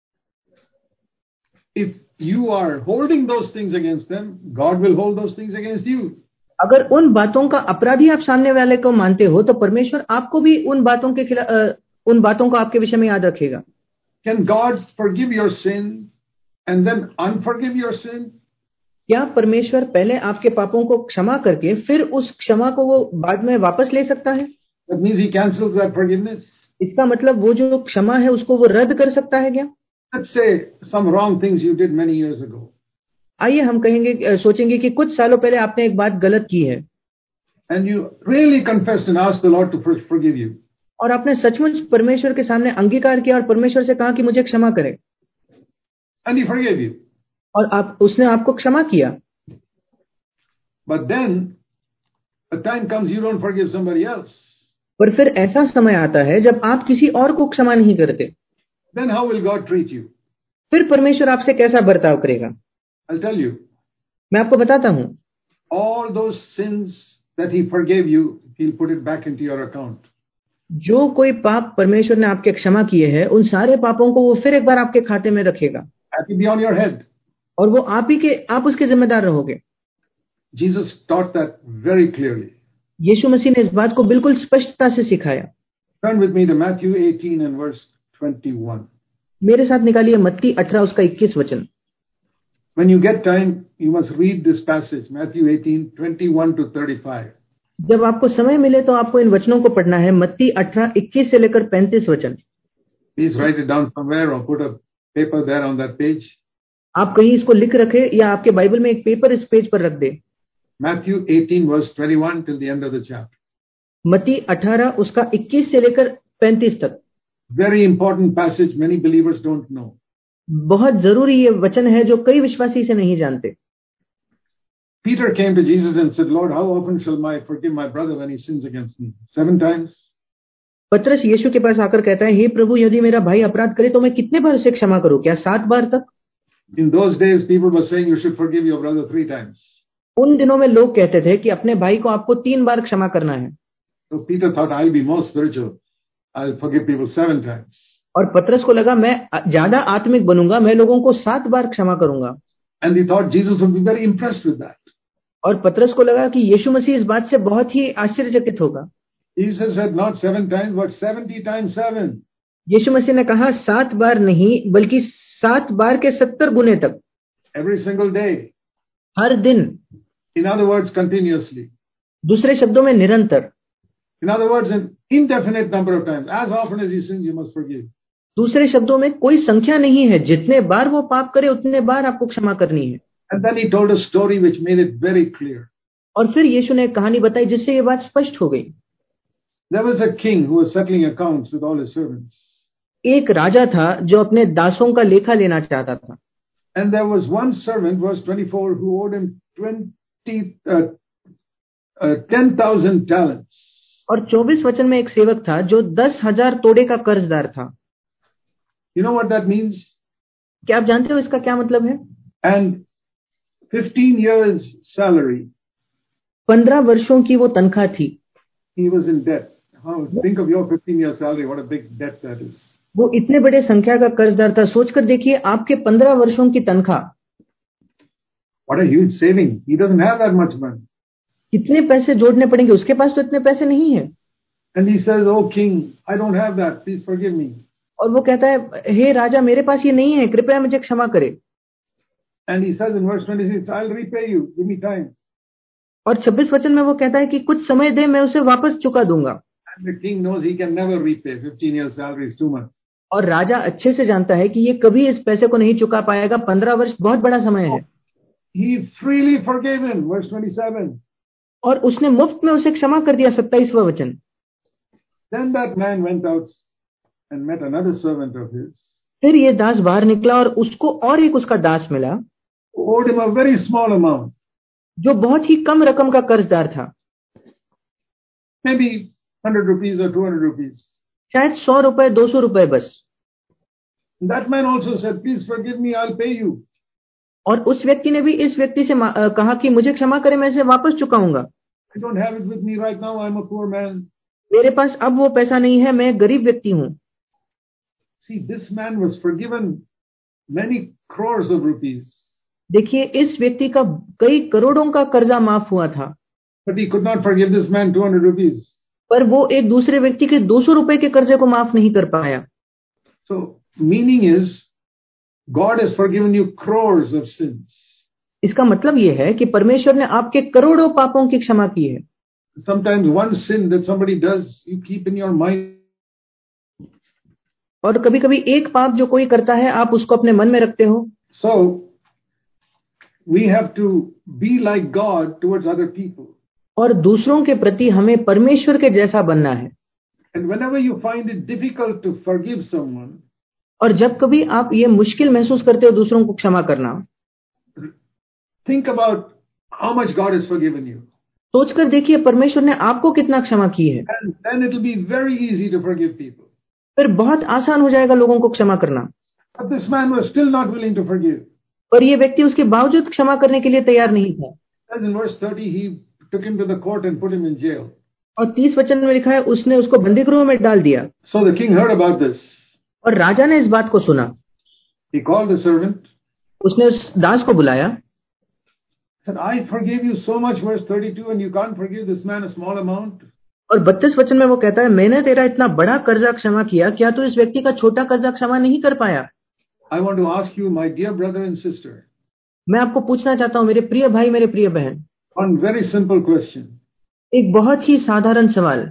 If you are holding those things against them, God will hold those things against you. अगर उन बातों का अपराधी आप सामने वाले को मानते हो तो परमेश्वर आपको भी उन बातों के खिलाफ उन बातों को आपके विषय में याद रखेगा. Can God forgive your sin and then unforgive your sin? क्या परमेश्वर पहले आपके पापों को क्षमा करके फिर उस क्षमा को वो बाद में वापस ले सकता है? That means he cancels that forgiveness. इसका मतलब वो जो क्षमा है उसको वो रद्द कर सकता है क्या? Let's say some wrong things you did many years ago. आइए हम कहेंगे अ, सोचेंगे कि कुछ सालों पहले आपने एक बात गलत की है And you really confessed and asked the Lord to for- forgive you. और आपने सचमुच परमेश्वर के सामने अंगीकार किया और परमेश्वर से कहा कि मुझे क्षमा करे And He forgave you. और आप उसने आपको क्षमा किया। But then a time comes you don't forgive somebody else. पर फिर ऐसा समय आता है जब आप किसी और को क्षमा नहीं करते, Then how will God treat you? फिर परमेश्वर आपसे कैसा बर्ताव करेगा? I'll tell you. मैं आपको बताता हूं, All those sins that He forgave you, He'll put it back into your account. जो कोई पाप परमेश्वर ने आपके क्षमा किए हैं उन सारे पापों को वो फिर एक बार आपके खाते में रखेगा That will be on your head. और वो आप ही के आप उसके जिम्मेदार रहोगे। Jesus taught that very clearly. यीशु मसीह ने इस बात को बिल्कुल स्पष्टता से सिखाया। Turn with me to Matthew eighteen and verse twenty-one. मेरे साथ निकालिए मत्ती अठारह उसका इक्कीस वचन। When you get time, you must read this passage, Matthew eighteen, twenty-one to thirty-five. जब आपको समय मिले तो आपको इन वचनों को पढ़ना है, मत्ती अठारह इक्कीस से लेकर पैंतीस वचन। Please write it down somewhere or put a paper there on that page. आप कहीं इसको लिख रखे या आपके बाइबल में एक पेपर इस पेज पर रख दे। Matthew eighteen verse twenty-one till the end of the chapter. मत्ती अठारह उसका इक्कीस से लेकर पैंतीस तक। Very important passage, many believers don't know. बहुत जरूरी ये वचन है जो कई विश्वासी से नहीं जानते। Peter came to Jesus and said, Lord, how often shall I forgive my brother when he sins against me? Seven times? पतरस यीशु के पास आकर कहता है, हे प्रभु, यदि मेरा भाई अपराध करे तो मैं कितने बार उसे क्षमा करूं? क्या सात बार तक? In those days, people were saying you should forgive your brother three times. उन दिनों में लोग कहते थे कि अपने भाई को आपको तीन बार क्षमा करना है। So Peter thought, I'll be more spiritual. I'll forgive people seven times. और पतरस को लगा मैं ज्यादा आत्मिक बनूंगा, मैं लोगों को सात बार क्षमा करूंगा। And he thought Jesus would be very impressed with that. और पतरस को लगा कि यीशु मसीह इस बात से बहुत ही आश्चर्यचकित होगा। Jesus said not seven times, but seventy times seven. यीशु मसीह ने कहा सात बार नहीं बल्कि सात बार के सत्तर गुने तक। Every single day. हर दिन। In other words, continuously. दूसरे शब्दों में निरंतर। In other words, an indefinite number of times. As often as he sins, you must forgive. दूसरे शब्दों में कोई संख्या नहीं है, जितने बार वो पाप करे उतने बार आपको क्षमा करनी है। And then he told a story which made it very clear. और फिर यीशु ने एक कहानी बताई जिससे ये बात स्पष्ट हो गई। There was a king who was settling accounts with all his servants. एक राजा था जो अपने दासों का लेखा लेना चाहता था। And there was one servant, verse twenty-four, who owed him twenty, uh, uh, ten thousand talents. और चौबीस वचन में एक सेवक था जो दस हजार तोड़े का कर्जदार था। You know what that means? क्या आप जानते हो इसका क्या मतलब है? And fifteen years salary. पंद्रह वर्षों की वो तनख्वाह थी। He was in debt. How, think of your fifteen year salary, what a big debt that is. वो इतने बड़े संख्या का कर्जदार था, सोचकर देखिए आपके पंद्रह वर्षों की तनख्वाह। What a huge saving. He doesn't have that much money. कितने पैसे जोड़ने पड़ेंगे, उसके पास तो इतने पैसे नहीं है। And he says, oh king, I don't have that, please forgive me. और वो कहता है, हे राजा, मेरे पास ये नहीं है, कृपया मुझे क्षमा करे। And he says in verse twenty-six, I'll repay you, give me time. और छब्बीस वचन में वो कहता है कि कुछ समय दे, मैं उसे वापस चुका दूंगा। And the king knows he can never repay. fifteen years salary is too much. और राजा अच्छे से जानता है कि ये कभी इस पैसे को नहीं चुका पाएगा, पंद्रह वर्ष बहुत बड़ा समय है। He freely forgave him, verse twenty-seven. और उसने मुफ्त में उसे क्षमा कर दिया, सत्ताईसवां वचन। Then that man went out and met another servant of his. फिर ये दास बाहर निकला और उसको और एक उसका दास मिला, Who owed him a very small amount. जो बहुत ही कम रकम का कर्जदार था। Maybe one hundred rupees or two hundred rupees. शायद सौ रुपए, दो सौ रुपए बस। That man also said, please forgive me, I'll pay you. और उस व्यक्ति ने भी इस व्यक्ति से कहा कि मुझे क्षमा करें, मैं इसे वापस चुकाऊंगा। I don't have it with me right now, I'm a poor man. मेरे पास अब वो पैसा नहीं है, मैं गरीब व्यक्ति हूँ। See, this man was forgiven many crores of rupees. देखिए, इस व्यक्ति का कई करोड़ों का कर्जा माफ हुआ था। But he could not forgive this man two hundred rupees. पर वो एक दूसरे व्यक्ति के दो सौ रुपए के कर्जे को माफ नहीं कर पाया। So, meaning is, God has forgiven you crores of sins. इसका मतलब ये है कि परमेश्वर ने आपके करोड़ों पापों की क्षमा की है। Sometimes one sin that somebody does, you keep in your mind और कभी कभी एक पाप जो कोई करता है आप उसको अपने मन में रखते हो. So we have to be like God towards other people. और दूसरों के प्रति हमें परमेश्वर के जैसा बनना है. And whenever you find it difficult to forgive someone, और जब कभी आप ये मुश्किल महसूस करते हो दूसरों को क्षमा करना, think about how much God has forgiven you. सोचकर देखिए परमेश्वर ने आपको कितना क्षमा की है. And then it will be very easy to forgive people. फिर बहुत आसान हो जाएगा लोगों को क्षमा करना. But this man was still not willing to forgive. पर ये व्यक्ति उसके बावजूद क्षमा करने के लिए तैयार नहीं था. As in verse thirty, he took him to the court and put him in jail. और तीस वचन में लिखा है उसने उसको बंदीगृह में डाल दिया. So the king heard about this. और राजा ने इस बात को सुना. He called the servant. उसने उस दास को बुलाया. Said, I forgave you so much, verse thirty-two, and you can't forgive this man a small amount. और बत्तीस वचन में वो कहता है मैंने तेरा इतना बड़ा कर्जा क्षमा किया, क्या तू इस व्यक्ति का छोटा कर्जा क्षमा नहीं कर पाया? I want to ask you, my dear brother and sister. मैं आपको पूछना चाहता हूं मेरे प्रिय भाई मेरे प्रिय बहन. One very simple question. एक बहुत ही साधारण सवाल.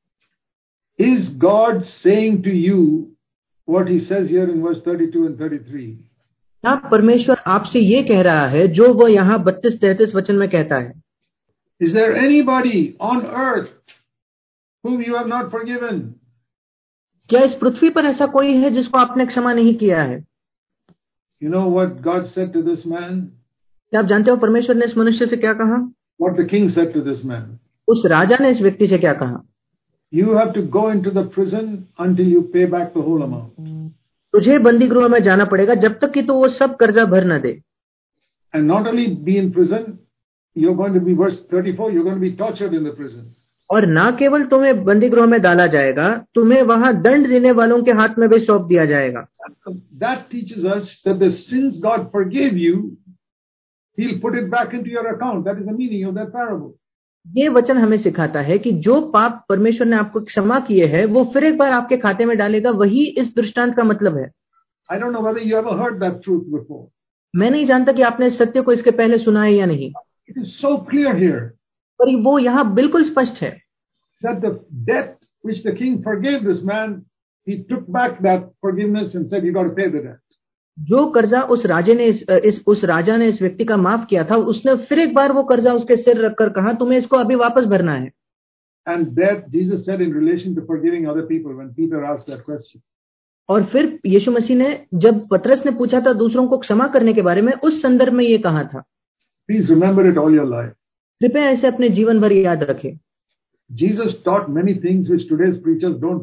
Is God saying to you what he says here in verse thirty-two and thirty-three? क्या परमेश्वर आपसे ये कह रहा है जो वो यहाँ बत्तीस तैंतीस वचन में कहता है? Is there anybody on earth whom you have not forgiven? क्या इस पृथ्वी पर ऐसा कोई है जिसको आपने क्षमा नहीं किया है? You know what God said to this man? क्या आप जानते हो परमेश्वर ने इस मनुष्य से क्या कहा? What the king said to this man? उस राजा ने इस व्यक्ति से क्या कहा? You have to go into the prison until you pay back the whole amount. तुझे बंदीगृह में जाना पड़ेगा जब तक कि तो वो सब कर्जा भर न दे. And not only be in prison, you're going to be, verse thirty-four, you're going to be tortured in the prison. और ना केवल तुम्हें बंदीगृह में डाला जाएगा, तुम्हें वहां दंड देने वालों के हाथ में भी सौंप दिया जाएगा. That teaches us that the sins God forgave you, He'll put it back into your account. That is the meaning of that parable. ये वचन हमें सिखाता है कि जो पाप परमेश्वर ने आपको क्षमा किए हैं वो फिर एक बार आपके खाते में डालेगा. वही इस दृष्टांत का मतलब है. I don't know whether you ever heard that truth before. मैं नहीं जानता कि आपने इस सत्य को इसके पहले सुना है या नहीं. It is so clear here. पर वो यहाँ बिल्कुल स्पष्ट है. That the debt which the king forgave this man, he took back that forgiveness and said, you got to pay the debt. जो कर्जा उस राजे ने इस, इस उस राजा ने इस व्यक्ति का माफ किया था, उसने फिर एक बार वो कर्जा उसके सिर रखकर कहा तुम्हें इसको अभी वापस भरना है. And that Jesus said in relation to forgiving other people when Peter asked that question. और फिर यीशु मसीह ने जब पतरस ने पूछा था दूसरों को क्षमा करने के बारे में, उस संदर्भ में ये कहा था. Please remember it all your life. कृपया ऐसे अपने जीवन भर याद रखें. Jesus taught many things which today's preachers don't.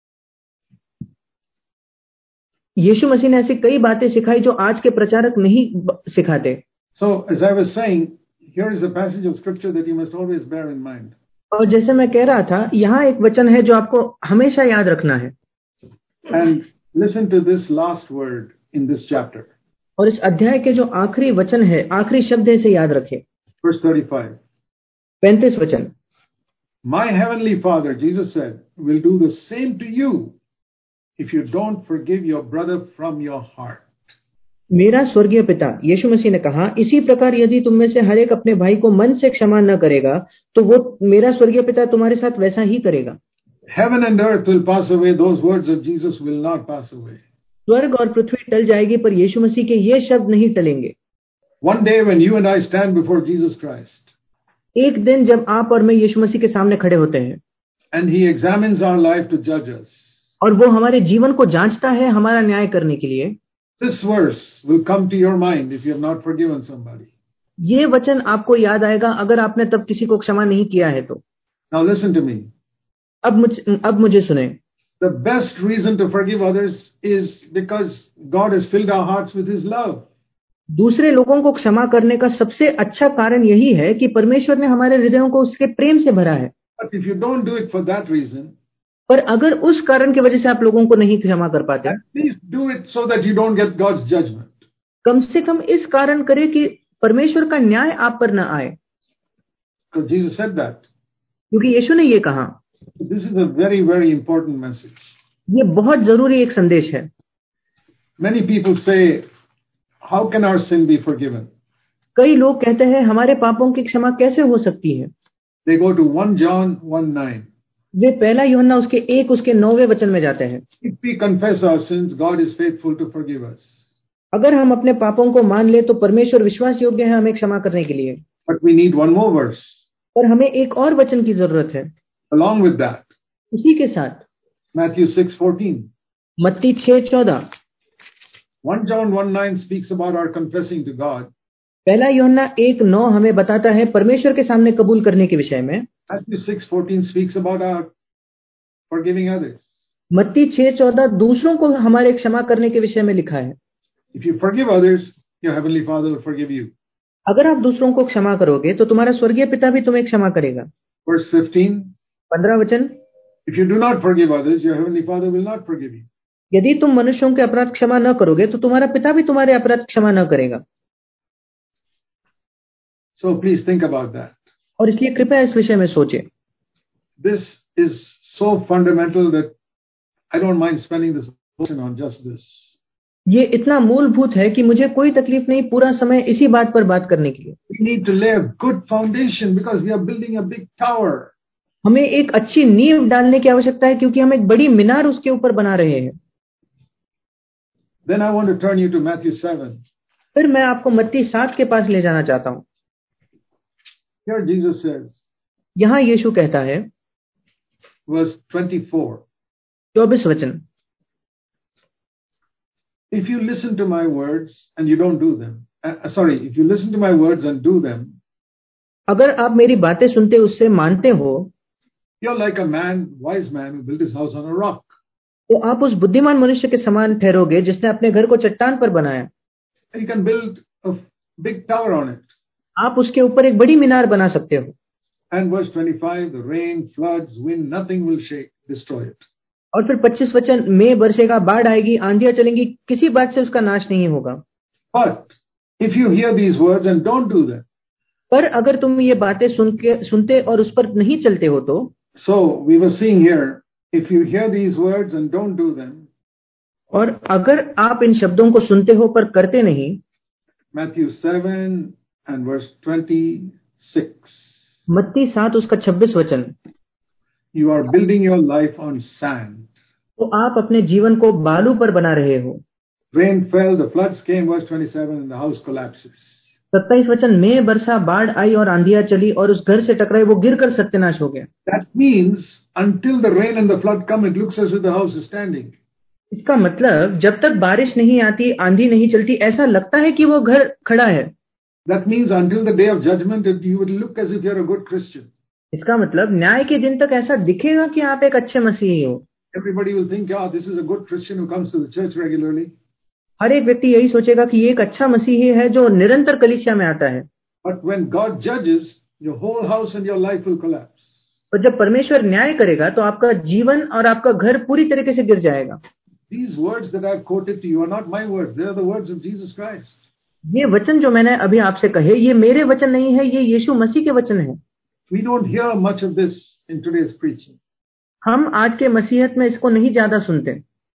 यीशु मसीह ने ऐसी कई बातें सिखाई जो आज के प्रचारक नहीं सिखाते. So as I was saying, here is a passage of scripture that you must always bear in mind. और जैसे मैं कह रहा था, यहाँ एक वचन है जो आपको हमेशा याद रखना है. And listen to this last word in this chapter. और इस अध्याय के जो आखिरी वचन है, आखिरी शब्द है, इसे याद रखें. Verse thirty-five. पैंतीस वचन. My heavenly Father, Jesus said, will do the same to you if you don't forgive your brother from your heart. मेरा स्वर्गीय पिता, यीशु मसीह ने कहा, इसी प्रकार यदि तुम में से हर एक अपने भाई को मन से क्षमा न करेगा तो वो मेरा स्वर्गीय पिता तुम्हारे साथ वैसा ही करेगा. Heaven and earth will pass away, those words of Jesus will not pass away. स्वर्ग और पृथ्वी टल जाएगी पर यीशु मसीह के ये शब्द नहीं टलेंगे. One day when you and I stand before Jesus Christ, एक दिन जब आप और मैं यीशु मसीह के सामने खड़े होते हैं, and he examines our life to judge us, और वो हमारे जीवन को जांचता है हमारा न्याय करने के लिए, this verse will come to your mind if you have not forgiven somebody. ये वचन आपको याद आएगा अगर आपने तब किसी को क्षमा नहीं किया है तो. Now listen to me. अब मुझ अब मुझे सुने. The best reason to forgive others is because God has filled our hearts with His love. दूसरे लोगों को क्षमा करने का सबसे अच्छा कारण यही है कि परमेश्वर ने हमारे हृदयों को उसके प्रेम से भरा है. But if you don't do it for that reason, पर अगर उस कारण की वजह से आप लोगों को नहीं क्षमा कर पाते, at least do it so that you don't get God's judgment. कम से कम इस कारण करें कि परमेश्वर का न्याय आप पर न आए. Because Jesus said that. क्योंकि यीशु ने ये कहा. This is a very, very important message. ये बहुत जरूरी एक संदेश है. Many people say, how can our sin be forgiven? कई लोग कहते हैं हमारे पापों की क्षमा कैसे हो सकती है. They go to First John one nine. वे पहला यूहन्ना उसके एक उसके नौवे वचन में जाते हैं। If we confess our sins, God is faithful to forgive us. अगर हम अपने पापों को मान ले तो परमेश्वर विश्वास योग्य है हमें क्षमा करने के लिए। But we need one more verse. पर हमें एक और वचन की जरूरत है। Along with that, उसी के साथ Matthew six fourteen. मत्ती छह चौदह। First John one nine speaks about our confessing to God. पहला यूहन्ना एक नौ हमें बताता है परमेश्वर के सामने कबूल करने के विषय में। Matthew six fourteen speaks about our forgiving others. मत्ती छह चौदह दूसरों को हमारे क्षमा करने के विषय में लिखा है। If you forgive others, your heavenly Father will forgive you. अगर आप दूसरों को क्षमा करोगे तो तुम्हारा स्वर्गीय पिता भी तुम्हें क्षमा करेगा। Verse fifteen. पंद्रह वचन, If you do not forgive others, your heavenly Father will not forgive you. यदि तुम मनुष्यों के अपराध क्षमा न करोगे तो तुम्हारा पिता भी तुम्हारे अपराध क्षमा न करेगा। So please think about that. और इसलिए कृपया इस विषय में सोचें। This is so fundamental that I don't mind spending this portion on just this. ये इतना मूलभूत है कि मुझे कोई तकलीफ नहीं पूरा समय इसी बात पर बात करने के लिए। We need to lay a good foundation because we are building a big tower. हमें एक अच्छी नींव डालने की आवश्यकता है क्योंकि हम एक बड़ी मीनार उसके ऊपर बना रहे हैं। Then I want to turn you to Matthew seven. फिर मैं आपको मत्ती सात के पास ले जाना चाहता हूँ। Here Jesus says, यहाँ यीशु कहता है, verse twenty-four. चौबीस वचन, If you listen to my words and you don't do them, uh, sorry, if you listen to my words and do them, अगर आप मेरी बातें सुनते उससे मानते हो, you're like a man, wise man who built his house on a rock. तो आप उस बुद्धिमान मनुष्य के समान ठहरोगे जिसने अपने घर को चट्टान पर बनाया। You can build a big tower on it. आप उसके ऊपर एक बड़ी मीनार बना सकते हो। And verse twenty-five, the rain, floods, wind, nothing will shake, destroy it. और फिर पच्चीस वचन, में बरसेगा, बाढ़ आएगी, आंधियां चलेंगी, किसी बात से उसका नाश नहीं होगा। But if you hear these words and don't do them, पर अगर तुम ये बातें सुन के सुनते और उस पर नहीं चलते हो तो, so we were seeing here, if you hear these words and don't do them, और अगर आप इन शब्दों को सुनते हो पर करते नहीं, Matthew seven and verse twenty-six, मत्ती सात उसका छब्बीस वचन, you are building your life on sand. तो आप अपने जीवन को बालू पर बना रहे हो। Rain fell, the floods came, verse twenty-seven, and the house collapses. सत्ताईस वचन, में बरसा, बाढ़ आई और आंधियां चली और उस घर से टकराई, वो गिरकर सत्यानाश हो गया। That means until the rain and the flood come, it looks as if the house is standing. इसका मतलब जब तक बारिश नहीं आती, आंधी नहीं चलती, ऐसा लगता है कि वो घर खड़ा है। That means until the day of judgment, it, you would look as if you're a good Christian. इसका मतलब न्याय के दिन तक ऐसा दिखेगा कि आप एक अच्छे मसीही हो। Everybody will think, yeah, this is a good Christian who comes to the church regularly. हर एक व्यक्ति यही सोचेगा कि ये एक अच्छा मसीही है जो निरंतर कलीसिया में आता है। But when God judges, your whole house and your life will collapse. और जब परमेश्वर न्याय करेगा तो आपका जीवन और आपका घर पूरी तरीके से गिर जाएगा। These words that I've quoted to you are not my words; they are the words of Jesus Christ. ये वचन जो मैंने अभी आपसे कहे, ये मेरे वचन नहीं है, ये यीशु मसीह के वचन है। We don't hear much of this in today's preaching. हम आज के मसीहत में इसको नहीं ज्यादा सुनते।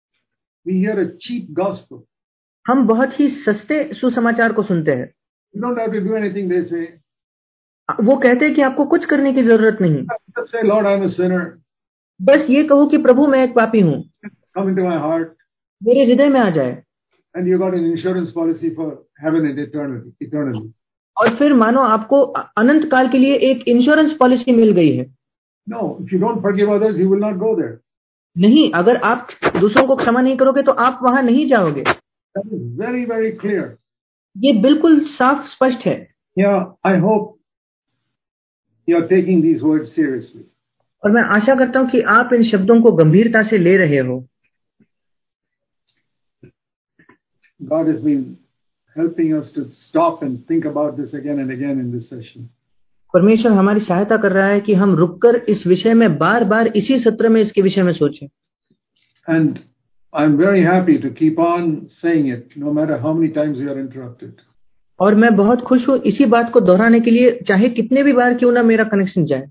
We hear a cheap gospel. हम बहुत ही सस्ते सुसमाचार को सुनते हैं। You don't have to do anything, they say. वो कहते हैं कि आपको कुछ करने की जरूरत नहीं, Just say, Lord, I'm a sinner. बस ये कहो कि प्रभु मैं एक पापी हूँ, Come into my heart. मेरे हृदय में आ जाए। And you got an insurance policy for heaven and eternity, eternally. और फिर मानो आपको अनंत काल के लिए एक इंश्योरेंस पॉलिसी मिल गई है। No, if you don't forgive others, you will not go there. नहीं, अगर आप दूसरों को क्षमा नहीं करोगे तो आप वहां नहीं जाओगे। That is very, very clear. ये बिल्कुल साफ स्पष्ट है। Yeah, I hope you are taking these words seriously. और मैं आशा करता हूं कि आप इन शब्दों को गंभीरता से ले रहे हो। God has been helping us to stop and think about this again and again in this session. परमेश्वर हमारी सहायता कर रहा है कि हम रुककर इस विषय में बार बार इसी सत्र में इसके विषय में सोचें। And I'm very happy to keep on saying it, no matter how many times you are interrupted. और मैं बहुत खुश हूँ इसी बात को दोहराने के लिए, चाहे कितने भी बार क्यों ना मेरा कनेक्शन जाए।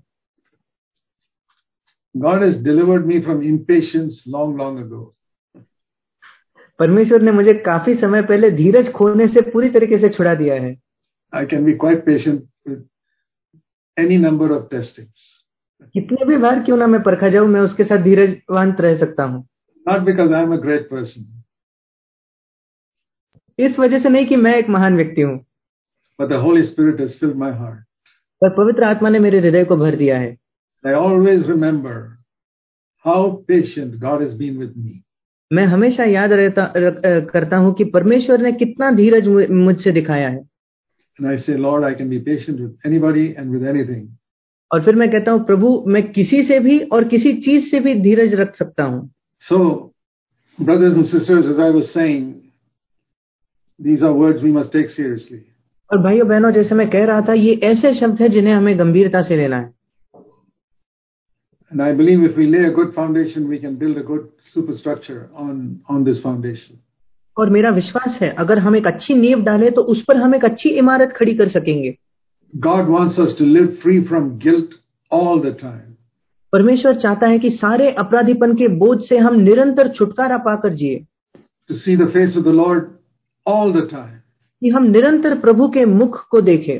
God has delivered me from impatience long, long ago. परमेश्वर ने मुझे काफी समय पहले धीरज खोने से पूरी तरीके से छुड़ा दिया है। I can be quite patient with any number of testings. कितने भी बार क्यों ना मैं परखा जाऊं, मैं उसके साथ धीरजवान रह सकता हूं. Not because I am a great person, इस वजह से नहीं कि मैं एक महान व्यक्ति हूं, but the Holy Spirit has filled my heart. पर पवित्र आत्मा ने मेरे हृदय को भर दिया है. I always remember how patient God has been with me. मैं हमेशा याद रहता रख, करता हूं कि परमेश्वर ने कितना धीरज मु- मुझसे दिखाया है. And I say, Lord, I can be patient with anybody and with anything. और फिर मैं कहता हूं, प्रभु मैं किसी से भी और किसी चीज से भी धीरज रख सकता हूं. So, brothers and sisters, as I was saying, these are words we must take seriously. और भाइयों बहनों, जैसे मैं कह रहा था, ये ऐसे शब्द हैं जिन्हें हमें गंभीरता से लेना है. And I believe if we lay a good foundation, we can build a good superstructure on, on this foundation. और मेरा विश्वास है, अगर हम एक अच्छी नींव डालें तो उस पर हम एक अच्छी इमारत खड़ी कर सकेंगे. God wants us to live free from guilt all the time. परमेश्वर चाहता है कि सारे अपराधीपन के बोझ से हम निरंतर छुटकारा पाकर जिए, To see the face of the Lord all the time. कि हम निरंतर प्रभु के मुख को देखें.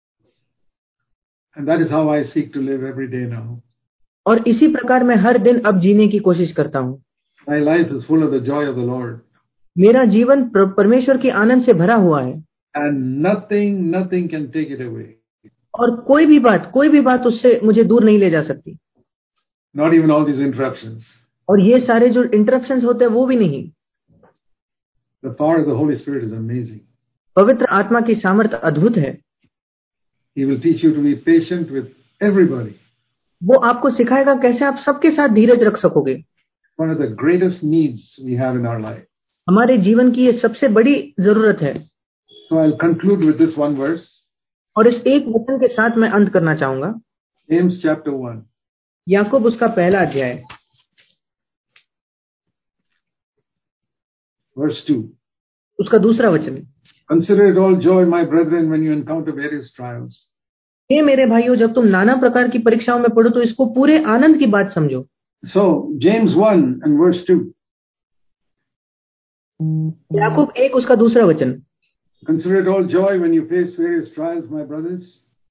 And that is how I seek to live every day now. और इसी प्रकार मैं हर दिन अब जीने की कोशिश करता हूं. My life is full of the joy of the Lord. मेरा जीवन प्र- परमेश्वर के आनंद से भरा हुआ है. And nothing, nothing can take it away. और कोई भी बात कोई भी बात उससे मुझे दूर नहीं ले जा सकती. Not even all these interruptions. और ये सारे जो इंटरप्शंस होते हैं वो भी नहीं. The power of the Holy Spirit is amazing. पवित्र आत्मा की सामर्थ्य अद्भुत है. He will teach you to be patient with everybody. वो आपको सिखाएगा कैसे आप सबके साथ धीरज रख सकोगे. One of the greatest needs we have in our life. हमारे जीवन की ये सबसे बड़ी जरूरत है. So I'll conclude with this one verse. और इस एक वचन के साथ मैं अंत करना चाहूंगा. James chapter one. याकूब उसका पहला अध्याय Verse two. उसका दूसरा वचन. Consider it all joy, my brethren, when you encounter various trials. हे मेरे भाइयों, जब तुम नाना प्रकार की परीक्षाओं में पड़ो तो इसको पूरे आनंद की बात समझो. So, James one and verse two. याकूब एक उसका दूसरा वचन. Consider it all joy when you face various trials, my brothers.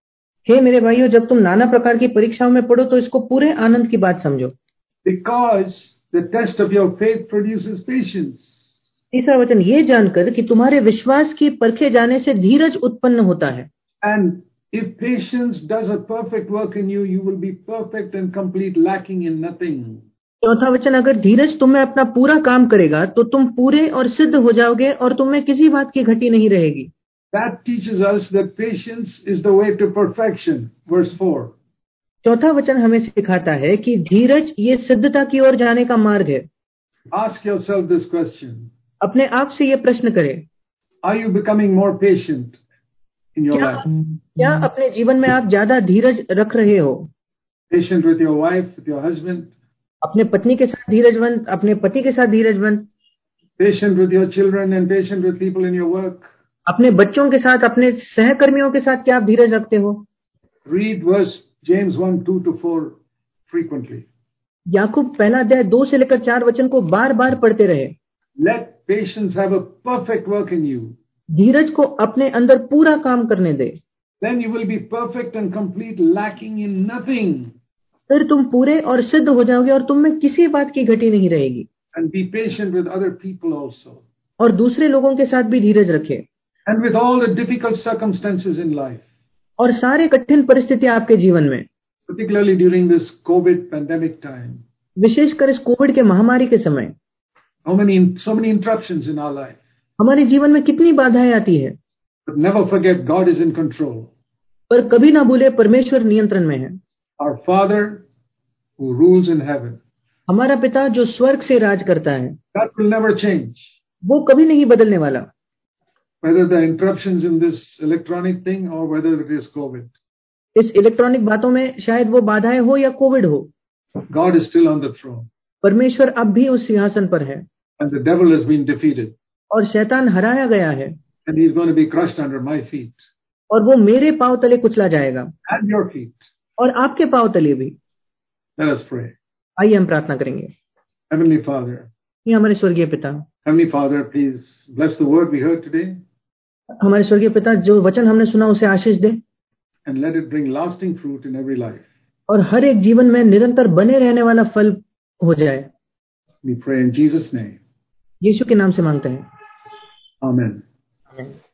हे मेरे भाइयों, जब तुम नाना प्रकार की परीक्षाओं में पड़ो तो इसको पूरे आनंद की बात समझो. Because the test of your faith produces patience. तीसरा वचन, ये जानकर कि तुम्हारे विश्वास की परखे जाने से धीरज उत्पन्न होता है. And if patience does a perfect work in you, you will be perfect and complete, lacking in nothing. चौथा वचन, अगर धीरज तुम में अपना पूरा काम करेगा तो तुम पूरे और सिद्ध हो जाओगे और तुम में किसी बात की घटी नहीं रहेगी. That teaches us that patience is the way to perfection. Verse four. चौथा वचन हमें सिखाता है कि धीरज ये सिद्धता की ओर जाने का मार्ग है. Ask yourself this question. अपने आप से ये प्रश्न करें, Are you becoming more patient in your क्या, life? क्या अपने जीवन में आप ज्यादा धीरज रख रहे हो? Patient with your wife, with your husband, अपने पत्नी के साथ धीरजवंत, अपने पति के साथ धीरजवंत, patient with your children and patient with people in your work. अपने बच्चों के साथ, अपने सहकर्मियों के साथ क्या आप धीरज रखते हो? Read verse James one, two to four frequently. याकूब पहला अध्याय दो से लेकर चार वचन को बार बार पढ़ते रहे. Let patience have a perfect work in you. धीरज को अपने अंदर पूरा काम करने दे. Then you will be perfect and complete, lacking in nothing. फिर तुम पूरे और सिद्ध हो जाओगे और तुम में किसी बात की घटी नहीं रहेगी. And be patient with other people also. और दूसरे लोगों के साथ भी धीरज रखे. And with all the difficult circumstances in life. और सारे कठिन परिस्थितियां आपके जीवन में, Particularly during this COVID pandemic time. विशेषकर इस कोविड के महामारी के समय, How many, so many interruptions in our life. हमारे जीवन में कितनी बाधाएं आती है. But never forget, God is in control. पर कभी ना भूले, परमेश्वर नियंत्रण में है. Our Father who rules in heaven. हमारा पिता जो स्वर्ग से राज करता है, That will never change. वो कभी नहीं बदलने वाला. Whether the interruptions in this electronic thing or whether it is COVID. इस इलेक्ट्रॉनिक बातों में शायद वो बाधाएं हो या कोविड हो, God is still on the throne. परमेश्वर अब भी उस सिंहासन पर है. And the devil has been defeated. और शैतान हराया गया है. And he's going to be crushed under my feet. और वो मेरे पांव तले कुचला जाएगा. And your feet. और आपके पांव तले भी. Let us pray. आइए हम प्रार्थना करेंगे. Heavenly Father. ये हमारे स्वर्गीय पिता. Heavenly Father, please bless the word we heard today. हमारे स्वर्गीय पिता, जो वचन हमने सुना उसे आशीष दे. And let it bring lasting fruit in every life. और हर एक जीवन में निरंतर बने रहने वाला फल हो जाए। We pray in Jesus' name. यीशु के नाम से मांगते हैं। Amen. आमीन।